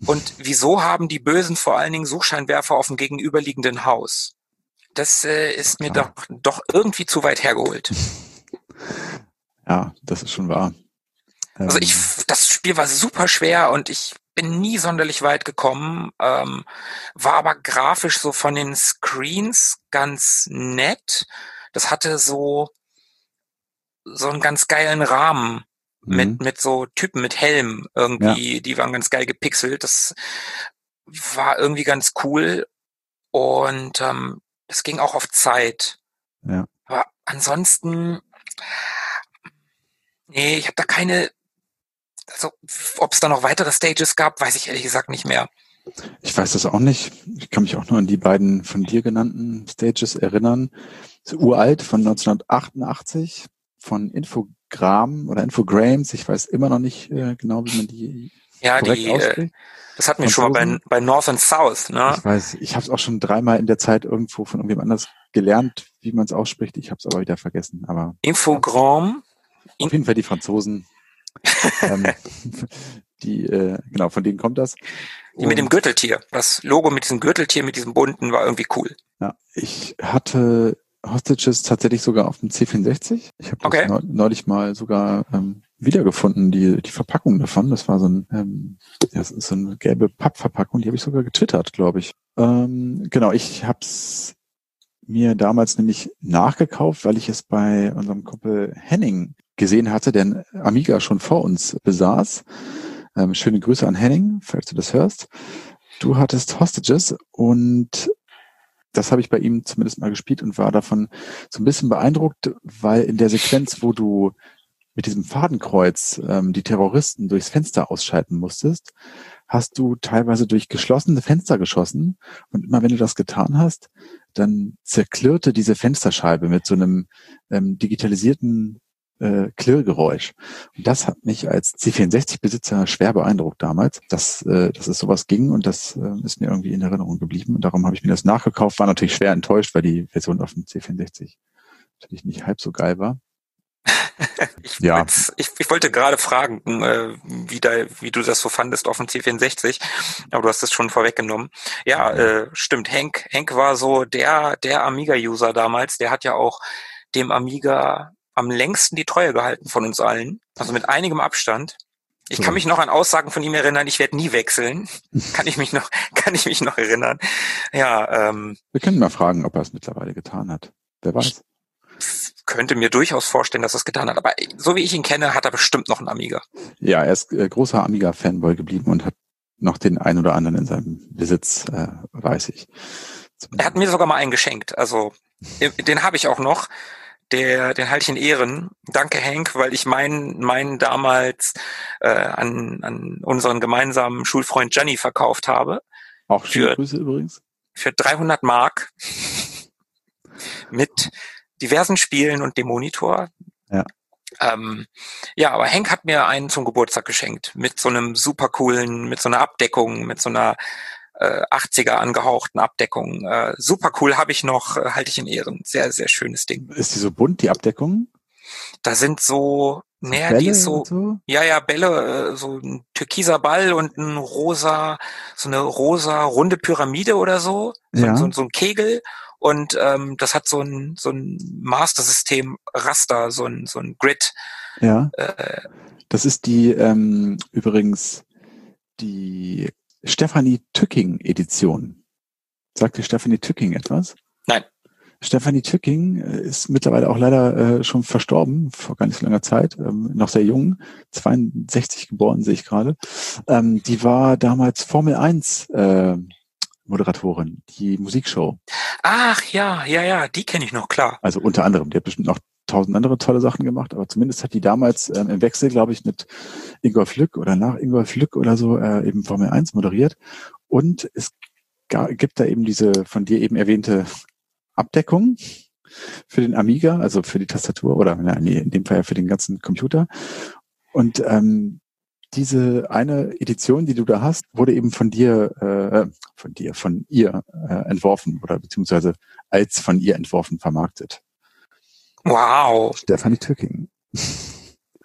S1: Und wieso haben die Bösen vor allen Dingen Suchscheinwerfer auf dem gegenüberliegenden Haus? Das äh, ist mir doch, doch irgendwie zu weit hergeholt.
S3: Ja, das ist schon wahr.
S1: Also ich, das Spiel war super schwer und ich bin nie sonderlich weit gekommen, ähm, war aber grafisch so von den Screens ganz nett. Das hatte so so einen ganz geilen Rahmen
S3: Mhm.
S1: mit mit so Typen mit Helm irgendwie, die waren ganz geil gepixelt. Das war irgendwie ganz cool und ähm, das ging auch auf Zeit.
S3: Ja.
S1: Aber ansonsten, nee, ich habe da keine, also ob es da noch weitere Stages gab, weiß ich ehrlich gesagt nicht mehr.
S3: Ich weiß das auch nicht. Ich kann mich auch nur an die beiden von dir genannten Stages erinnern. Das ist uralt von neunzehnhundertachtundachtzig von Infogramm oder Infogrames. Ich weiß immer noch nicht äh, genau, wie man die
S1: Ja,
S3: korrekt
S1: die, äh,
S3: ausspricht.
S1: das hatten wir schon mal bei,
S3: Franzosen.
S1: bei North and South, ne?
S3: Ich weiß, ich habe es auch schon dreimal in der Zeit irgendwo von irgendjemand anders gelernt, wie man es ausspricht. Ich habe es aber wieder vergessen. Aber
S1: Infogramm.
S3: auf jeden Fall die Franzosen. ähm, die, äh, genau, von denen kommt das.
S1: Die mit dem
S3: Und,
S1: Gürteltier. Das Logo mit diesem Gürteltier, mit diesem bunten, war irgendwie cool.
S3: ja, ich hatte Hostages tatsächlich sogar auf dem C vierundsechzig. Ich habe das
S1: Okay.
S3: neu- neulich mal sogar ähm, wiedergefunden, die die Verpackung davon. Das war so ein, ähm, das ist so eine gelbe Pappverpackung, die habe ich sogar getwittert, glaube ich. Ähm, genau, ich habe es mir damals nämlich nachgekauft, weil ich es bei unserem Kumpel Henning gesehen hatte, der einen Amiga schon vor uns besaß. Ähm, schöne Grüße an Henning, falls du das hörst. Du hattest Hostages und das habe ich bei ihm zumindest mal gespielt und war davon so ein bisschen beeindruckt, weil in der Sequenz, wo du mit diesem Fadenkreuz ähm, die Terroristen durchs Fenster ausschalten musstest, hast du teilweise durch geschlossene Fenster geschossen und immer wenn du das getan hast, dann zerklirrte diese Fensterscheibe mit so einem ähm, digitalisierten äh, Klirrgeräusch. Und das hat mich als C vierundsechzig-Besitzer schwer beeindruckt damals, dass, äh, dass es sowas ging und das äh, ist mir irgendwie in Erinnerung geblieben und darum habe ich mir das nachgekauft, war natürlich schwer enttäuscht, weil die Version auf dem C vierundsechzig natürlich nicht halb so geil war.
S1: Ich,
S3: Ja.
S1: wollte- ich, ich wollte gerade fragen, äh, wie, da, wie du das so fandest auf dem C vierundsechzig, aber du hast es schon vorweggenommen. Ja, äh, stimmt. Henk, Henk war so der, der Amiga-User damals. Der hat ja auch dem Amiga am längsten die Treue gehalten von uns allen. Also mit einigem Abstand. Ich kann mich noch an Aussagen von ihm erinnern, ich werde nie wechseln. Kann ich mich noch, kann ich mich noch erinnern. Ja, ähm,
S3: Wir können mal fragen, ob er es mittlerweile getan hat. Wer weiß.
S1: könnte mir durchaus vorstellen, dass er es getan hat. Aber so wie ich ihn kenne, hat er bestimmt noch einen Amiga.
S3: Ja, er ist äh, großer Amiga-Fanboy geblieben und hat noch den einen oder anderen in seinem Besitz, äh, weiß ich.
S1: Er hat mir sogar mal einen geschenkt. Also den habe ich auch noch. Der, den halte ich in Ehren. Danke, Henk, weil ich meinen meinen damals äh, an, an unseren gemeinsamen Schulfreund Gianni verkauft habe.
S3: Auch schöne
S1: Für-
S3: Grüße übrigens.
S1: Für dreihundert Mark. Mit diversen Spielen und dem Monitor.
S3: Ja.
S1: Ähm, ja, aber Henk hat mir einen zum Geburtstag geschenkt. Mit so einem super coolen, mit so einer Abdeckung, mit so einer äh, achtziger angehauchten Abdeckung. Äh, super cool, habe ich noch, äh, halte ich in Ehren. Sehr, sehr schönes Ding.
S3: Ist die so bunt, die Abdeckung?
S1: Da sind so,
S3: So
S1: naja,
S3: Bälle
S1: die ist so,
S3: und so?
S1: ja, ja, Bälle, äh, so ein türkiser Ball und ein rosa, so eine rosa runde Pyramide oder so, so,
S3: Ja.
S1: so, so ein Kegel und ähm, das hat so ein so ein Master-System Raster, so ein so ein Grid.
S3: Ja.
S1: Äh,
S3: Das ist die, ähm, übrigens, die Stefanie Tücking Edition. Sagt dir Stefanie Tücking etwas?
S1: Nein.
S3: Stefanie Tücking äh, ist mittlerweile auch leider äh, schon verstorben, vor gar nicht so langer Zeit, ähm, noch sehr jung, zweiundsechzig geboren, sehe ich gerade. Ähm, die war damals Formel eins äh, Moderatorin, die Musikshow.
S1: Ach ja, ja, ja, die kenne ich noch, klar.
S3: Also unter anderem, die hat bestimmt noch tausend andere tolle Sachen gemacht, aber zumindest hat die damals ähm, im Wechsel, glaube ich, mit Ingolf Lück oder nach Ingolf Lück oder so äh, eben Formel eins moderiert. Und es ga, gibt da eben diese von dir eben erwähnte Abdeckung für den Amiga, also für die Tastatur oder ja, nee, in dem Fall ja für den ganzen Computer. Und ähm, diese eine Edition, die du da hast, wurde eben von dir, äh, von dir, von ihr äh, entworfen oder beziehungsweise als von ihr entworfen vermarktet.
S1: Wow.
S3: Stefanie Tücking.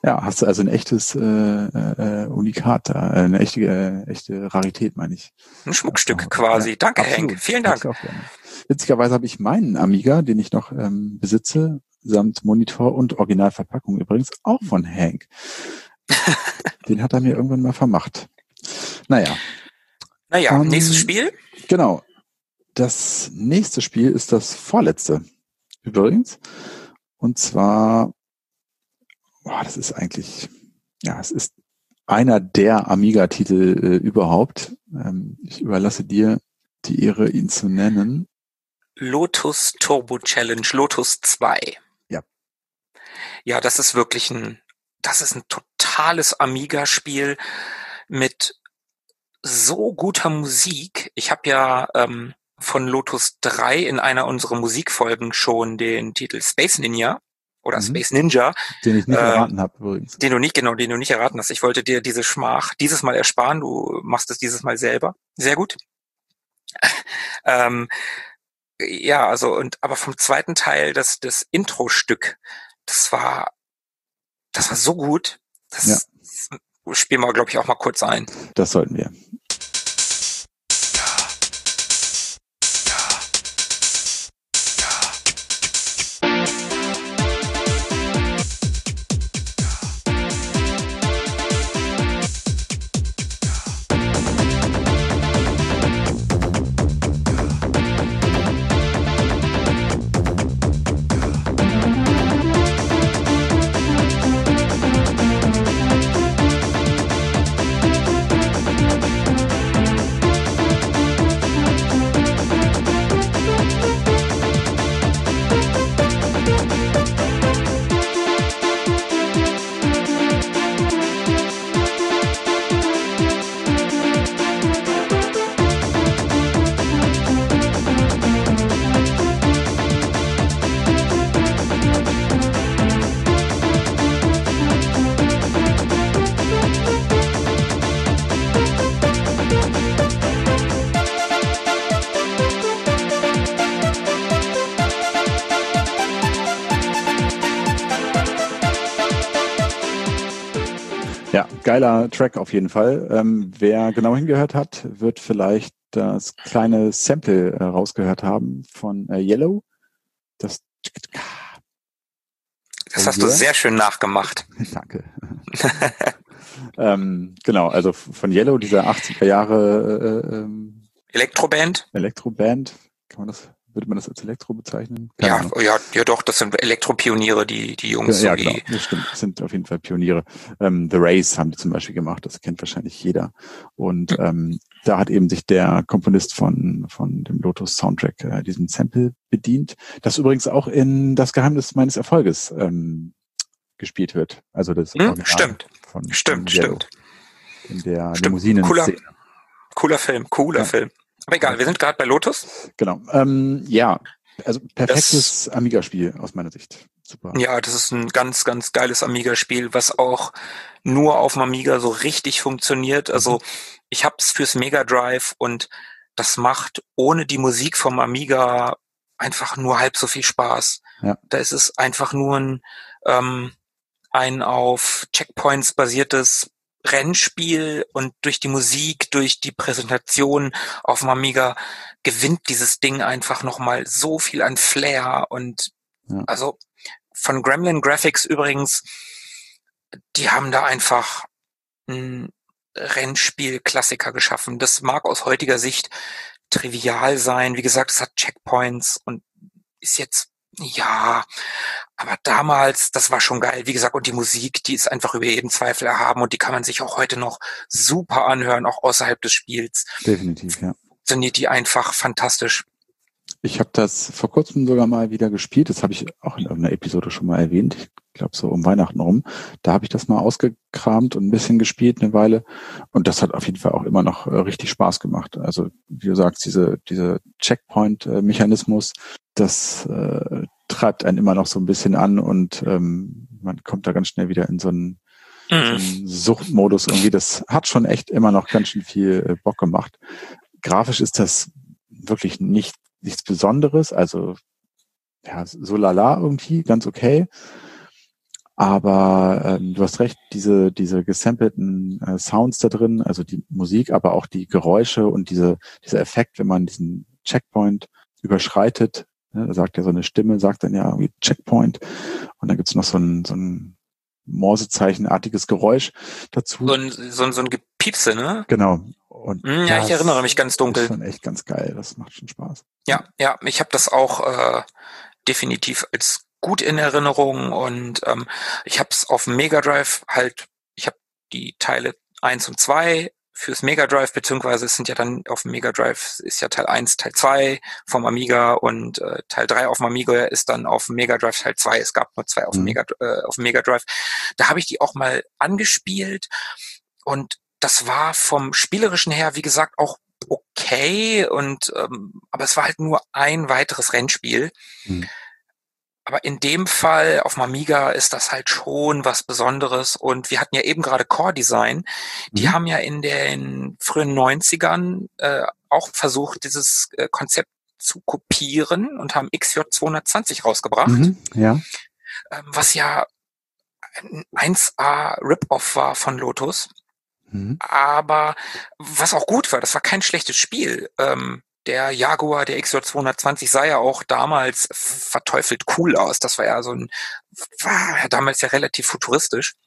S3: Ja, hast du also ein echtes äh, äh, Unikat da, äh, eine echte, äh, echte Rarität, meine ich.
S1: Ein Schmuckstück quasi.
S3: Ja,
S1: Danke,
S3: absolut.
S1: Henk. Vielen
S3: Hätte
S1: Dank.
S3: ich auch gerne. Witzigerweise habe ich meinen Amiga, den ich noch ähm, besitze, samt Monitor und Originalverpackung übrigens, auch von Hank. Den hat er mir irgendwann mal vermacht. Naja.
S1: Naja,
S3: Ähm,
S1: nächstes Spiel.
S3: Genau. Das nächste Spiel ist das vorletzte übrigens. Und zwar, boah, das ist eigentlich, ja, es ist einer der Amiga-Titel äh, überhaupt. Ähm, ich überlasse dir die Ehre, ihn zu nennen.
S1: Lotus Turbo Challenge, Lotus zwei.
S3: Ja.
S1: Ja, das ist wirklich ein, das ist ein totales Amiga-Spiel mit so guter Musik. Ich habe ja ähm, von Lotus drei in einer unserer Musikfolgen schon den Titel Space Ninja oder
S3: Mhm.
S1: Space Ninja.
S3: Den ich nicht
S1: äh,
S3: erraten habe übrigens.
S1: Den du nicht, genau, den du nicht erraten hast. Ich wollte dir diese Schmach dieses Mal ersparen. Du machst es dieses Mal selber. Sehr gut. ähm, ja, also, und, aber vom zweiten Teil, das, das Intro-Stück, das war, das war so gut. Das,
S3: Ja.
S1: das spielen wir, glaube ich, auch mal kurz ein.
S3: Das sollten wir. Ja, geiler Track auf jeden Fall. Ähm, wer genau hingehört hat, wird vielleicht das kleine Sample äh, rausgehört haben von äh, Yellow. Das,
S1: Das
S3: oh
S1: hast du
S3: yeah.
S1: sehr schön nachgemacht.
S3: Danke. ähm, genau, also von Yellow, dieser achtziger Jahre äh, ähm,
S1: Elektroband?
S3: Elektroband. Kann man das, würde man das als Elektro bezeichnen? Keine
S1: Ja,
S3: Ahnung.
S1: ja, ja doch, das sind Elektropioniere, die, die Jungs,
S3: Ja,
S1: so
S3: genau,
S1: wie,
S3: das stimmt. Das sind auf jeden Fall Pioniere. Ähm, The Rays haben die zum Beispiel gemacht, das kennt wahrscheinlich jeder. Und ähm, da hat eben sich der Komponist von von dem Lotus Soundtrack äh, diesen Sample bedient, das übrigens auch in Das Geheimnis meines Erfolges ähm, gespielt wird. Also das
S1: hm,
S3: Original
S1: stimmt,
S3: von,
S1: stimmt,
S3: von Yellow.
S1: stimmt.
S3: In der
S1: Stimmt.
S3: Limousinen.
S1: Cooler, cooler Film, cooler
S3: Ja.
S1: Film. Aber egal, wir sind gerade bei Lotus.
S3: Genau. Ähm, ja, also perfektes Amiga-Spiel aus meiner Sicht. Super.
S1: Ja, das ist ein ganz, ganz geiles Amiga-Spiel, was auch nur auf dem Amiga so richtig funktioniert. Also ich hab's fürs Mega Drive und das macht ohne die Musik vom Amiga einfach nur halb so viel Spaß.
S3: Ja.
S1: Da ist es einfach nur ein, ähm, ein auf Checkpoints basiertes Rennspiel und durch die Musik, durch die Präsentation auf dem Amiga gewinnt dieses Ding einfach nochmal so viel an Flair und
S3: Ja.
S1: also von Gremlin Graphics übrigens, die haben da einfach ein Rennspiel-Klassiker geschaffen. Das mag aus heutiger Sicht trivial sein. Wie gesagt, es hat Checkpoints und ist jetzt, ja, aber damals, das war schon geil. Wie gesagt, und die Musik, die ist einfach über jeden Zweifel erhaben und die kann man sich auch heute noch super anhören, auch außerhalb des Spiels.
S3: Definitiv, ja.
S1: Funktioniert die einfach fantastisch.
S3: Ich habe das vor kurzem sogar mal wieder gespielt. Das habe ich auch in irgendeiner Episode schon mal erwähnt. Ich glaube so um Weihnachten rum. Da habe ich das mal ausgekramt und ein bisschen gespielt eine Weile. Und das hat auf jeden Fall auch immer noch äh, richtig Spaß gemacht. Also wie du sagst, diese diese Checkpoint-Mechanismus, das äh, treibt einen immer noch so ein bisschen an und ähm, man kommt da ganz schnell wieder in so einen, so einen Suchtmodus irgendwie. Das hat schon echt immer noch ganz schön viel äh, Bock gemacht. Grafisch ist das wirklich nicht nichts Besonderes, also ja, so lala irgendwie, ganz okay. Aber ähm, du hast recht, diese diese gesampelten äh, Sounds da drin, also die Musik, aber auch die Geräusche und diese dieser Effekt, wenn man diesen Checkpoint überschreitet, ne, da sagt ja so eine Stimme, sagt dann ja irgendwie Checkpoint und dann gibt's noch so ein so ein Morsezeichenartiges Geräusch dazu.
S1: So ein, so ein, so ein Gepiepse, ne?
S3: Genau. Und
S1: Hm, ja, ich erinnere mich ganz dunkel.
S3: Das ist schon echt ganz geil. Das macht schon Spaß.
S1: Ja, ja, ich habe das auch äh, definitiv als gut in Erinnerung und ähm, ich habe es auf dem Mega Drive halt, ich habe die Teile eins und zwei fürs Mega Drive, beziehungsweise es sind ja dann auf dem Mega Drive ist ja Teil eins, Teil zwei vom Amiga und äh, Teil drei auf dem Amiga ist dann auf dem Mega Drive Teil zwei. Es gab nur zwei auf dem
S3: Mhm.
S1: Mega, äh, auf dem Mega Drive. Da habe ich die auch mal angespielt und das war vom Spielerischen her, wie gesagt, auch okay und ähm, aber es war halt nur ein weiteres Rennspiel.
S3: Mhm.
S1: Aber in dem Fall auf dem Amiga ist das halt schon was Besonderes. Und wir hatten ja eben gerade Core Design. Die
S3: Mhm.
S1: haben ja in den frühen neunzigern äh, auch versucht, dieses äh, Konzept zu kopieren und haben X J zweihundertzwanzig rausgebracht,
S3: Mhm. Ja.
S1: ähm, was ja ein eins A Rip-Off war von Lotus.
S3: Mhm.
S1: Aber was auch gut war, das war kein schlechtes Spiel. Ähm, der Jaguar, der X J zweihundertzwanzig sah ja auch damals verteufelt cool aus. Das war ja so ein, war ja damals ja relativ futuristisch.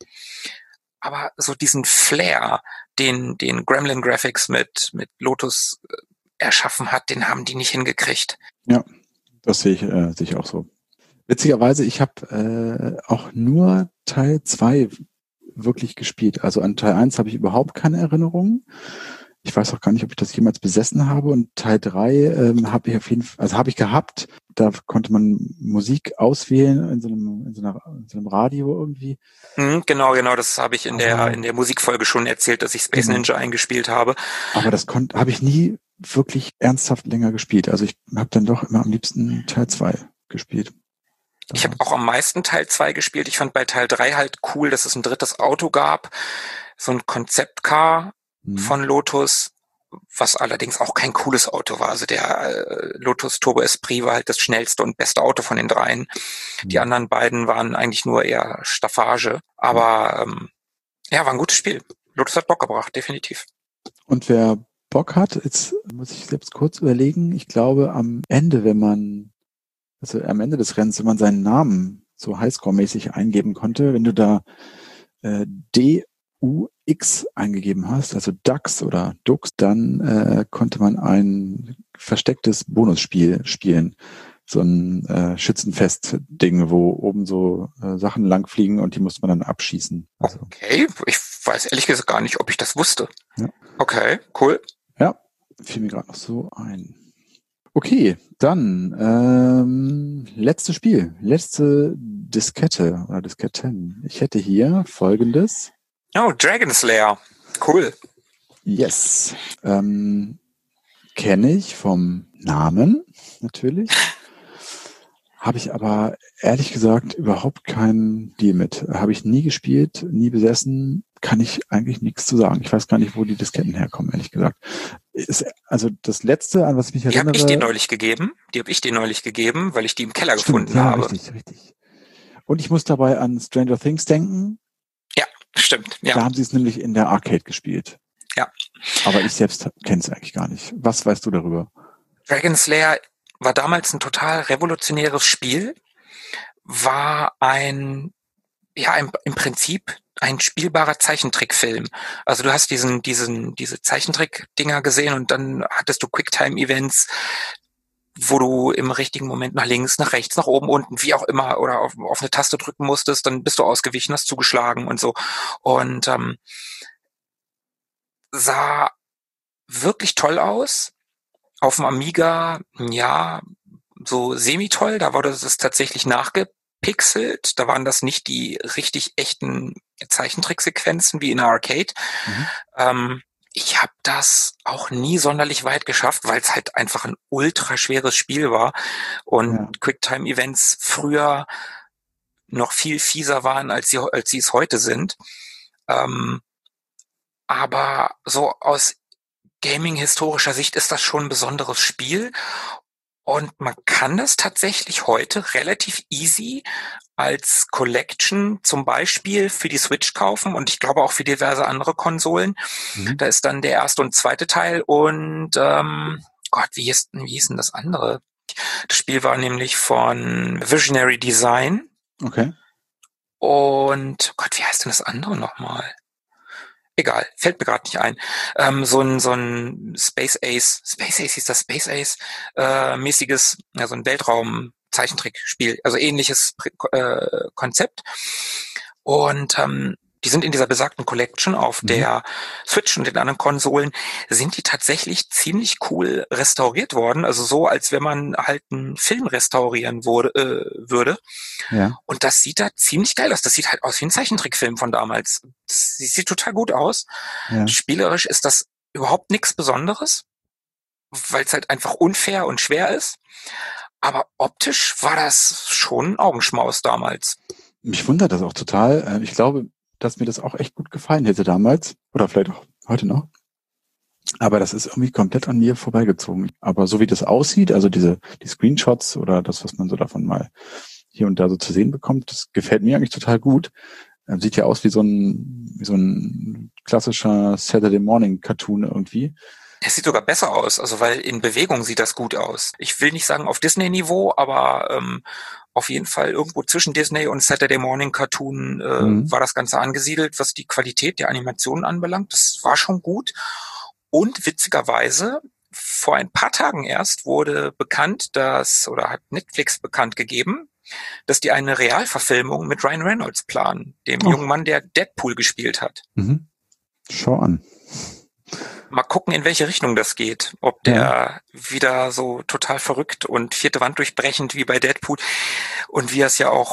S1: Aber so diesen Flair, den, den Gremlin Graphics mit, mit Lotus äh, erschaffen hat, den haben die nicht hingekriegt.
S3: Ja, das sehe ich, äh, sehe ich auch so. Witzigerweise, ich habe äh, auch nur Teil zwei wirklich gespielt. Also an Teil eins habe ich überhaupt keine Erinnerungen. Ich weiß auch gar nicht, ob ich das jemals besessen habe. Und Teil drei ähm, habe ich auf jeden Fall, also habe ich gehabt. Da konnte man Musik auswählen in so einem, in so, einer, in so einem Radio irgendwie.
S1: Mhm, genau, genau, das habe ich in
S3: Aber-
S1: der in der Musikfolge schon erzählt, dass ich Space
S3: Genau.
S1: Ninja eingespielt habe.
S3: Aber das konnte, habe ich nie wirklich ernsthaft länger gespielt. Also ich habe dann doch immer am liebsten Teil zwei gespielt.
S1: Ich habe auch am meisten Teil zwei gespielt. Ich fand bei Teil drei halt cool, dass es ein drittes Auto gab. So ein Konzeptcar
S3: Mhm.
S1: von Lotus, was allerdings auch kein cooles Auto war. Also der äh, Lotus Turbo Esprit war halt das schnellste und beste Auto von den dreien. Die
S3: Mhm.
S1: anderen beiden waren eigentlich nur eher Staffage. Aber ähm, ja, war ein gutes Spiel. Lotus hat Bock gebracht, definitiv.
S3: Und wer Bock hat, jetzt muss ich selbst kurz überlegen, ich glaube am Ende, wenn man, also am Ende des Rennens, wenn man seinen Namen so Highscore-mäßig eingeben konnte, wenn du da äh, D U X eingegeben hast, also Dux oder Dux, dann äh, konnte man ein verstecktes Bonusspiel spielen. So ein äh, Schützenfest-Ding, wo oben so äh, Sachen langfliegen und die musste man dann abschießen. Also,
S1: Okay, ich weiß ehrlich gesagt gar nicht, ob ich das wusste.
S3: Ja.
S1: Okay, cool.
S3: ja, fiel mir gerade noch so ein. Okay, dann ähm, letztes Spiel, letzte Diskette oder Disketten. Ich hätte hier folgendes.
S1: Oh, Dragon Slayer. Cool.
S3: Yes. Ähm, kenne ich vom Namen natürlich. Habe ich aber ehrlich gesagt überhaupt keinen Deal mit. Habe ich nie gespielt, nie besessen, kann ich eigentlich nichts zu sagen. Ich weiß gar nicht, wo die Disketten herkommen, ehrlich gesagt. Ist, also das Letzte, an was ich mich
S1: Die
S3: erinnere...
S1: habe ich dir neulich gegeben. Die habe ich dir neulich gegeben, weil ich die im Keller
S3: Stimmt,
S1: gefunden
S3: ja,
S1: habe.
S3: richtig, richtig. Und ich muss dabei an Stranger Things denken.
S1: Ja, stimmt.
S3: Da
S1: Ja.
S3: haben sie es nämlich in der Arcade gespielt.
S1: Ja.
S3: Aber ich selbst kenne es eigentlich gar nicht. Was weißt du darüber?
S1: Dragon Slayer war damals ein total revolutionäres Spiel, war ein, ja, im, im Prinzip ein spielbarer Zeichentrickfilm. Also du hast diesen, diesen, diese Zeichentrick-Dinger gesehen und dann hattest du Quicktime-Events, wo du im richtigen Moment nach links, nach rechts, nach oben, unten, wie auch immer, oder auf, auf eine Taste drücken musstest, dann bist du ausgewichen, hast zugeschlagen und so. Und ähm, sah wirklich toll aus. Auf dem Amiga, ja, so semi-toll, da wurde es tatsächlich nachgepixelt. Da waren das nicht die richtig echten Zeichentricksequenzen wie in der Arcade.
S3: Mhm.
S1: Ähm, ich habe das auch nie sonderlich weit geschafft, weil es halt einfach ein ultra schweres Spiel war und
S3: Ja.
S1: Quicktime-Events früher noch viel fieser waren, als sie, als sie es heute sind. Ähm, aber so aus Gaming-historischer Sicht ist das schon ein besonderes Spiel. Und man kann das tatsächlich heute relativ easy als Collection zum Beispiel für die Switch kaufen und ich glaube auch für diverse andere Konsolen. Mhm. Da ist dann der erste und zweite Teil und ähm, Gott, wie hieß, wie hieß denn das andere? Das Spiel war nämlich von Visionary Design.
S3: Okay.
S1: Und Gott, wie heißt denn das andere nochmal? Egal, fällt mir gerade nicht ein. Ähm, so ein so ein Space Ace, Space Ace hieß das Space Ace äh, mäßiges, ja so ein Weltraum-Zeichentrickspiel, also ähnliches äh, Konzept. Und ähm, die sind in dieser besagten Collection auf mhm. der Switch und den anderen Konsolen, sind die tatsächlich ziemlich cool restauriert worden. Also so, als wenn man halt einen Film restaurieren wurde, äh, würde.
S3: Ja.
S1: Und das sieht da ziemlich geil aus. Das sieht halt aus wie ein Zeichentrickfilm von damals. Das sieht total gut aus. Ja. Spielerisch ist das überhaupt nichts Besonderes, weil es halt einfach unfair und schwer ist. Aber optisch war das schon ein Augenschmaus damals.
S3: Mich wundert das auch total. Ich glaube, dass mir das auch echt gut gefallen hätte damals. Oder vielleicht auch heute noch. Aber das ist irgendwie komplett an mir vorbeigezogen. Aber so wie das aussieht, also diese die Screenshots oder das, was man so davon mal hier und da so zu sehen bekommt, das gefällt mir eigentlich total gut. Sieht ja aus wie so ein wie so ein klassischer Saturday Morning Cartoon irgendwie.
S1: Es sieht sogar besser aus, also weil in Bewegung sieht das gut aus. Ich will nicht sagen auf Disney-Niveau, aber ähm, auf jeden Fall irgendwo zwischen Disney und Saturday Morning Cartoon äh, mhm. war das Ganze angesiedelt, was die Qualität der Animationen anbelangt. Das war schon gut. Und witzigerweise, vor ein paar Tagen erst wurde bekannt, dass, oder hat Netflix bekannt gegeben, dass die eine Realverfilmung mit Ryan Reynolds planen, dem oh. jungen Mann, der Deadpool gespielt hat.
S3: Mhm. Schau an.
S1: Mal gucken, in welche Richtung das geht. Ob der ja. wieder so total verrückt und vierte Wand durchbrechend wie bei Deadpool und wie er es ja auch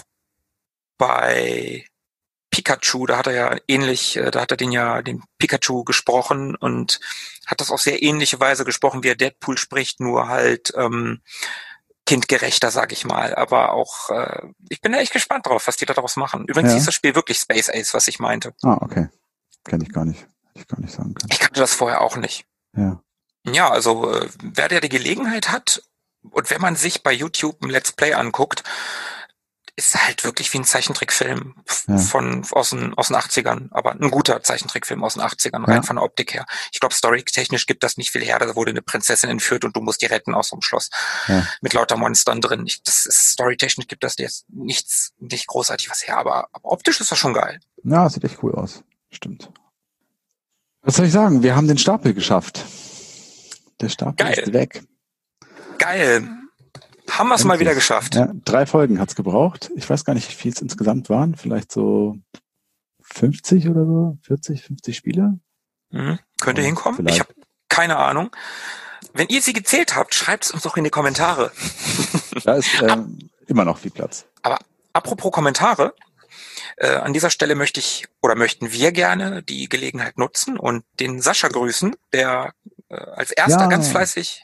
S1: bei Pikachu, da hat er ja ähnlich, da hat er den ja, den Pikachu gesprochen und hat das auf sehr ähnliche Weise gesprochen, wie er Deadpool spricht, nur halt ähm, kindgerechter, sag ich mal. Aber auch, äh, ich bin da echt gespannt drauf, was die da daraus machen. Übrigens ja. hieß das Spiel wirklich Space Ace, was ich meinte.
S3: Ah, okay. Kenn ich gar nicht. Ich gar nicht sagen können.
S1: Ich kannte das vorher auch nicht.
S3: Ja.
S1: Ja, also äh, wer der die Gelegenheit hat und wenn man sich bei YouTube ein Let's Play anguckt, ist halt wirklich wie ein Zeichentrickfilm ja. von aus den aus den achtzigern, aber ein guter Zeichentrickfilm aus den achtzigern, rein ja. von der Optik her. Ich glaube, storytechnisch gibt das nicht viel her. Da wurde eine Prinzessin entführt und du musst die retten aus so einem Schloss ja. mit lauter Monstern drin. Ich, das ist storytechnisch gibt das jetzt nichts, nicht großartig was her, aber, aber optisch ist das schon geil.
S3: Ja, sieht echt cool aus. Stimmt. Was soll ich sagen? Wir haben den Stapel geschafft. Der Stapel Geil. ist weg.
S1: Geil. Haben wir es mal wieder geschafft.
S3: Ja, drei Folgen hat's gebraucht. Ich weiß gar nicht, wie viel es insgesamt waren. Vielleicht so fünfzig oder so, vierzig, fünfzig Spiele.
S1: Mhm. Könnte oh, hinkommen. Vielleicht. Ich habe keine Ahnung. Wenn ihr sie gezählt habt, schreibt es uns doch in die Kommentare.
S3: Da ist ähm, immer noch viel Platz.
S1: Aber apropos Kommentare, Äh, an dieser Stelle möchte ich oder möchten wir gerne die Gelegenheit nutzen und den Sascha grüßen, der äh, als erster ja. ganz fleißig,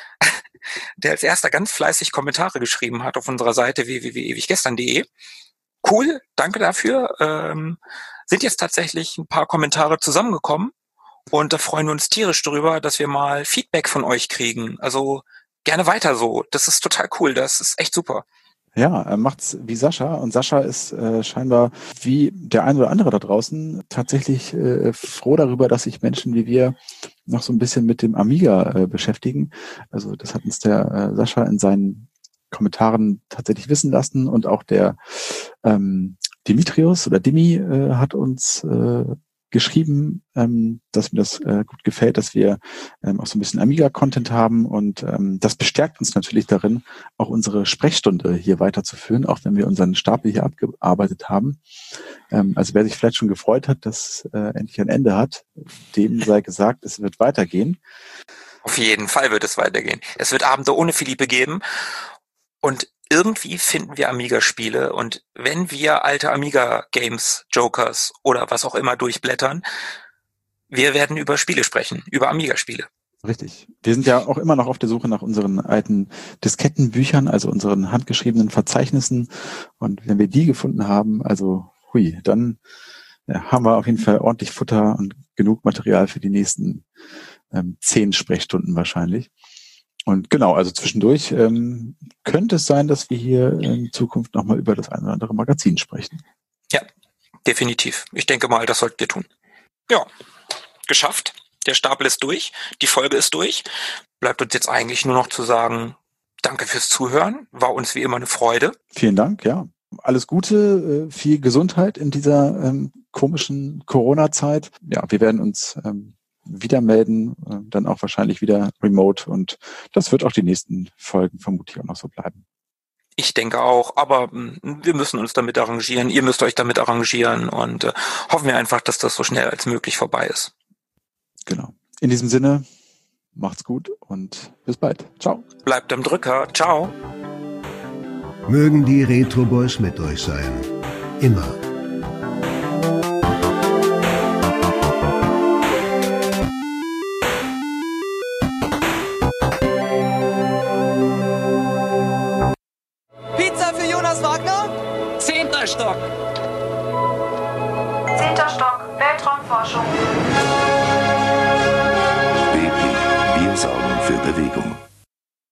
S1: der als erster ganz fleißig Kommentare geschrieben hat auf unserer Seite w w w punkt ewiggestern punkt de. Cool, danke dafür. Ähm, sind jetzt tatsächlich ein paar Kommentare zusammengekommen und da freuen wir uns tierisch drüber, dass wir mal Feedback von euch kriegen. Also gerne weiter so. Das ist total cool. Das ist echt super.
S3: Ja, er macht's wie Sascha und Sascha ist äh, scheinbar wie der ein oder andere da draußen tatsächlich äh, froh darüber, dass sich Menschen wie wir noch so ein bisschen mit dem Amiga äh, beschäftigen. Also das hat uns der äh, Sascha in seinen Kommentaren tatsächlich wissen lassen und auch der ähm, Dimitrios oder Dimi äh, hat uns äh, geschrieben, ähm, dass mir das äh, gut gefällt, dass wir ähm, auch so ein bisschen Amiga-Content haben und ähm, das bestärkt uns natürlich darin, auch unsere Sprechstunde hier weiterzuführen, auch wenn wir unseren Stapel hier abgearbeitet haben. Ähm, also wer sich vielleicht schon gefreut hat, dass äh, endlich ein Ende hat, dem sei gesagt, es wird weitergehen.
S1: Auf jeden Fall wird es weitergehen. Es wird Abende ohne Philippe geben und irgendwie finden wir Amiga-Spiele und wenn wir alte Amiga-Games, Jokers oder was auch immer durchblättern, wir werden über Spiele sprechen, über Amiga-Spiele.
S3: Richtig. Wir sind ja auch immer noch auf der Suche nach unseren alten Diskettenbüchern, also unseren handgeschriebenen Verzeichnissen und wenn wir die gefunden haben, also hui, dann ja, haben wir auf jeden Fall ordentlich Futter und genug Material für die nächsten ähm, zehn Sprechstunden wahrscheinlich. Und genau, also zwischendurch ähm, könnte es sein, dass wir hier in Zukunft nochmal über das eine oder andere Magazin sprechen.
S1: Ja, definitiv. Ich denke mal, das sollten wir tun. Ja, geschafft. Der Stapel ist durch. Die Folge ist durch. Bleibt uns jetzt eigentlich nur noch zu sagen, danke fürs Zuhören. War uns wie immer eine Freude.
S3: Vielen Dank, ja. Alles Gute, äh, viel Gesundheit in dieser ähm, komischen Corona-Zeit. Ja, wir werden uns ähm, wieder melden, äh, dann auch wahrscheinlich wieder remote und das wird auch die nächsten Folgen vermutlich auch noch so bleiben.
S1: Ich denke auch, aber mh, wir müssen uns damit arrangieren, ihr müsst euch damit arrangieren und äh, hoffen wir einfach, dass das so schnell als möglich vorbei ist.
S3: Genau. In diesem Sinne, macht's gut und bis bald. Ciao.
S1: Bleibt am Drücker. Ciao.
S2: Mögen die Retro Boys mit euch sein. Immer.
S5: Pizza für Jonas Wagner?
S1: Zehnter Stock.
S4: Zehnter Stock, Weltraumforschung.
S6: B P. Wir sorgen für Bewegung.